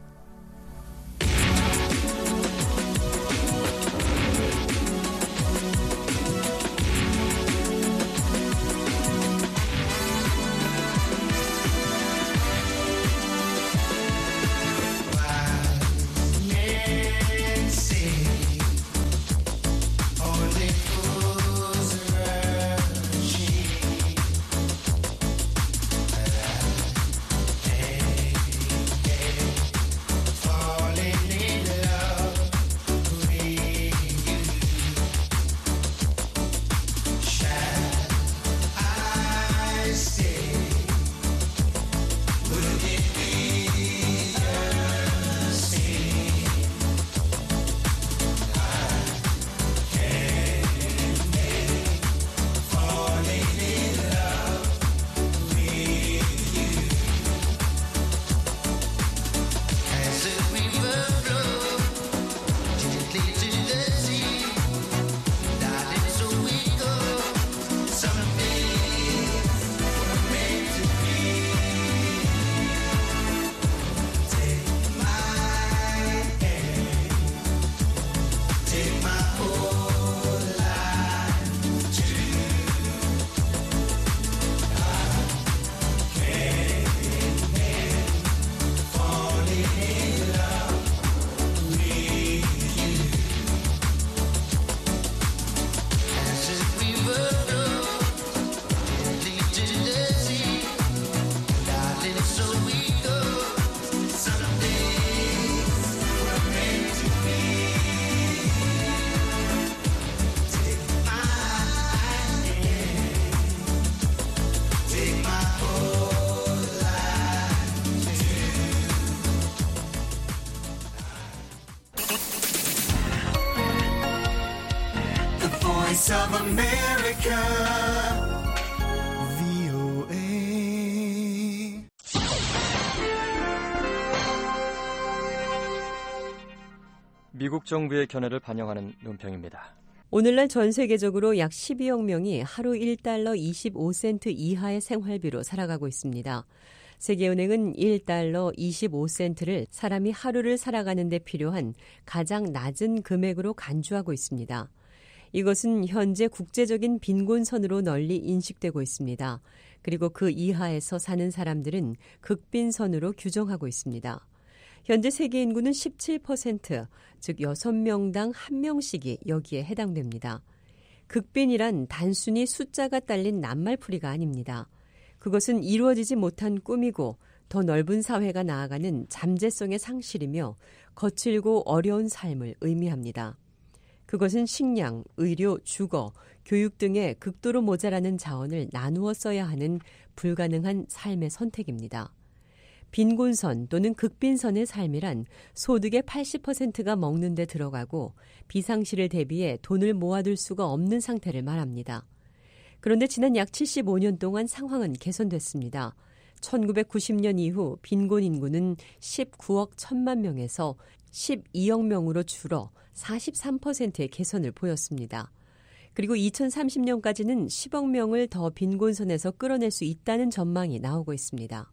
Voice of America, 브이오에이. 미국 정부의 견해를 반영하는 논평입니다. 오늘날 전 세계적으로 약 십이억 명이 하루 일 달러 이십오 센트 이하의 생활비로 살아가고 있습니다. 세계은행은 일 달러 이십오 센트를 사람이 하루를 살아가는 데 필요한 가장 낮은 금액으로 간주하고 있습니다. 이것은 현재 국제적인 빈곤선으로 널리 인식되고 있습니다. 그리고 그 이하에서 사는 사람들은 극빈선으로 규정하고 있습니다. 현재 세계 인구는 십칠 퍼센트, 즉 여섯 명당 한 명씩이 여기에 해당됩니다. 극빈이란 단순히 숫자가 딸린 낱말풀이가 아닙니다. 그것은 이루어지지 못한 꿈이고 더 넓은 사회가 나아가는 잠재성의 상실이며 거칠고 어려운 삶을 의미합니다. 그것은 식량, 의료, 주거, 교육 등의 극도로 모자라는 자원을 나누어 써야 하는 불가능한 삶의 선택입니다. 빈곤선 또는 극빈선의 삶이란 소득의 팔십 퍼센트가 먹는 데 들어가고 비상시를 대비해 돈을 모아둘 수가 없는 상태를 말합니다. 그런데 지난 약 칠십오 년 동안 상황은 개선됐습니다. 천구백구십 년 이후 빈곤 인구는 십구억 천만 명에서 십이억 명으로 줄어 사십삼 퍼센트의 개선을 보였습니다. 그리고 이천삼십 년까지는 십억 명을 더 빈곤선에서 끌어낼 수 있다는 전망이 나오고 있습니다.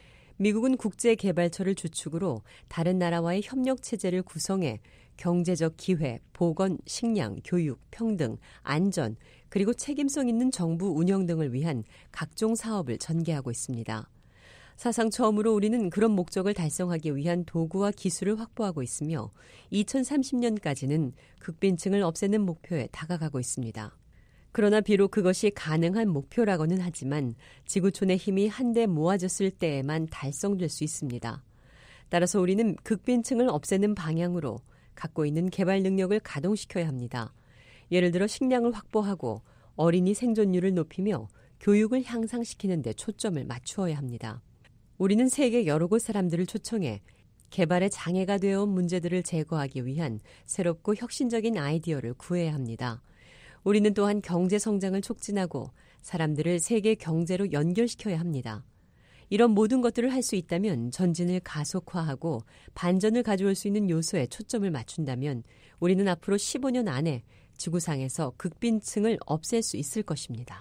미국은 국제개발처를 주축으로 다른 나라와의 협력체제를 구성해 경제적 기회, 보건, 식량, 교육, 평등, 안전, 그리고 책임성 있는 정부 운영 등을 위한 각종 사업을 전개하고 있습니다. 사상 처음으로 우리는 그런 목적을 달성하기 위한 도구와 기술을 확보하고 있으며 이천삼십 년까지는 극빈층을 없애는 목표에 다가가고 있습니다. 그러나 비록 그것이 가능한 목표라고는 하지만 지구촌의 힘이 한데 모아졌을 때에만 달성될 수 있습니다. 따라서 우리는 극빈층을 없애는 방향으로 갖고 있는 개발 능력을 가동시켜야 합니다. 예를 들어 식량을 확보하고 어린이 생존율을 높이며 교육을 향상시키는 데 초점을 맞추어야 합니다. 우리는 세계 여러 곳 사람들을 초청해 개발에 장애가 되어온 문제들을 제거하기 위한 새롭고 혁신적인 아이디어를 구해야 합니다. 우리는 또한 경제 성장을 촉진하고 사람들을 세계 경제로 연결시켜야 합니다. 이런 모든 것들을 할 수 있다면 전진을 가속화하고 반전을 가져올 수 있는 요소에 초점을 맞춘다면 우리는 앞으로 십오 년 안에 지구상에서 극빈층을 없앨 수 있을 것입니다.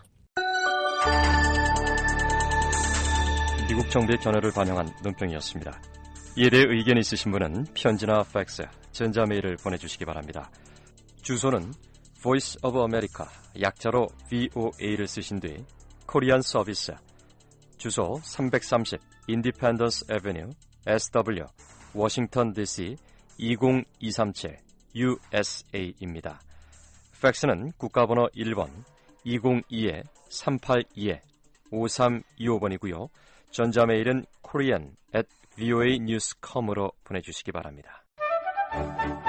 미국 정부의 견해를 반영한 논평이었습니다. 이에 대해 의견이 있으신 분은 편지나 팩스, 전자메일을 보내주시기 바랍니다. 주소는 Voice of America, 약자로 브이오에이를 쓰신 뒤 코리안 서비스, 주소 삼백삼십 Independence Avenue, 에스더블유, 워싱턴 디씨 이공이삼칠 유에스에이입니다. 팩스는 국가번호 일 번 이공이 삼팔이 오삼이오 번이고요. 전자메일은 korean at voanews dot com으로 보내주시기 바랍니다.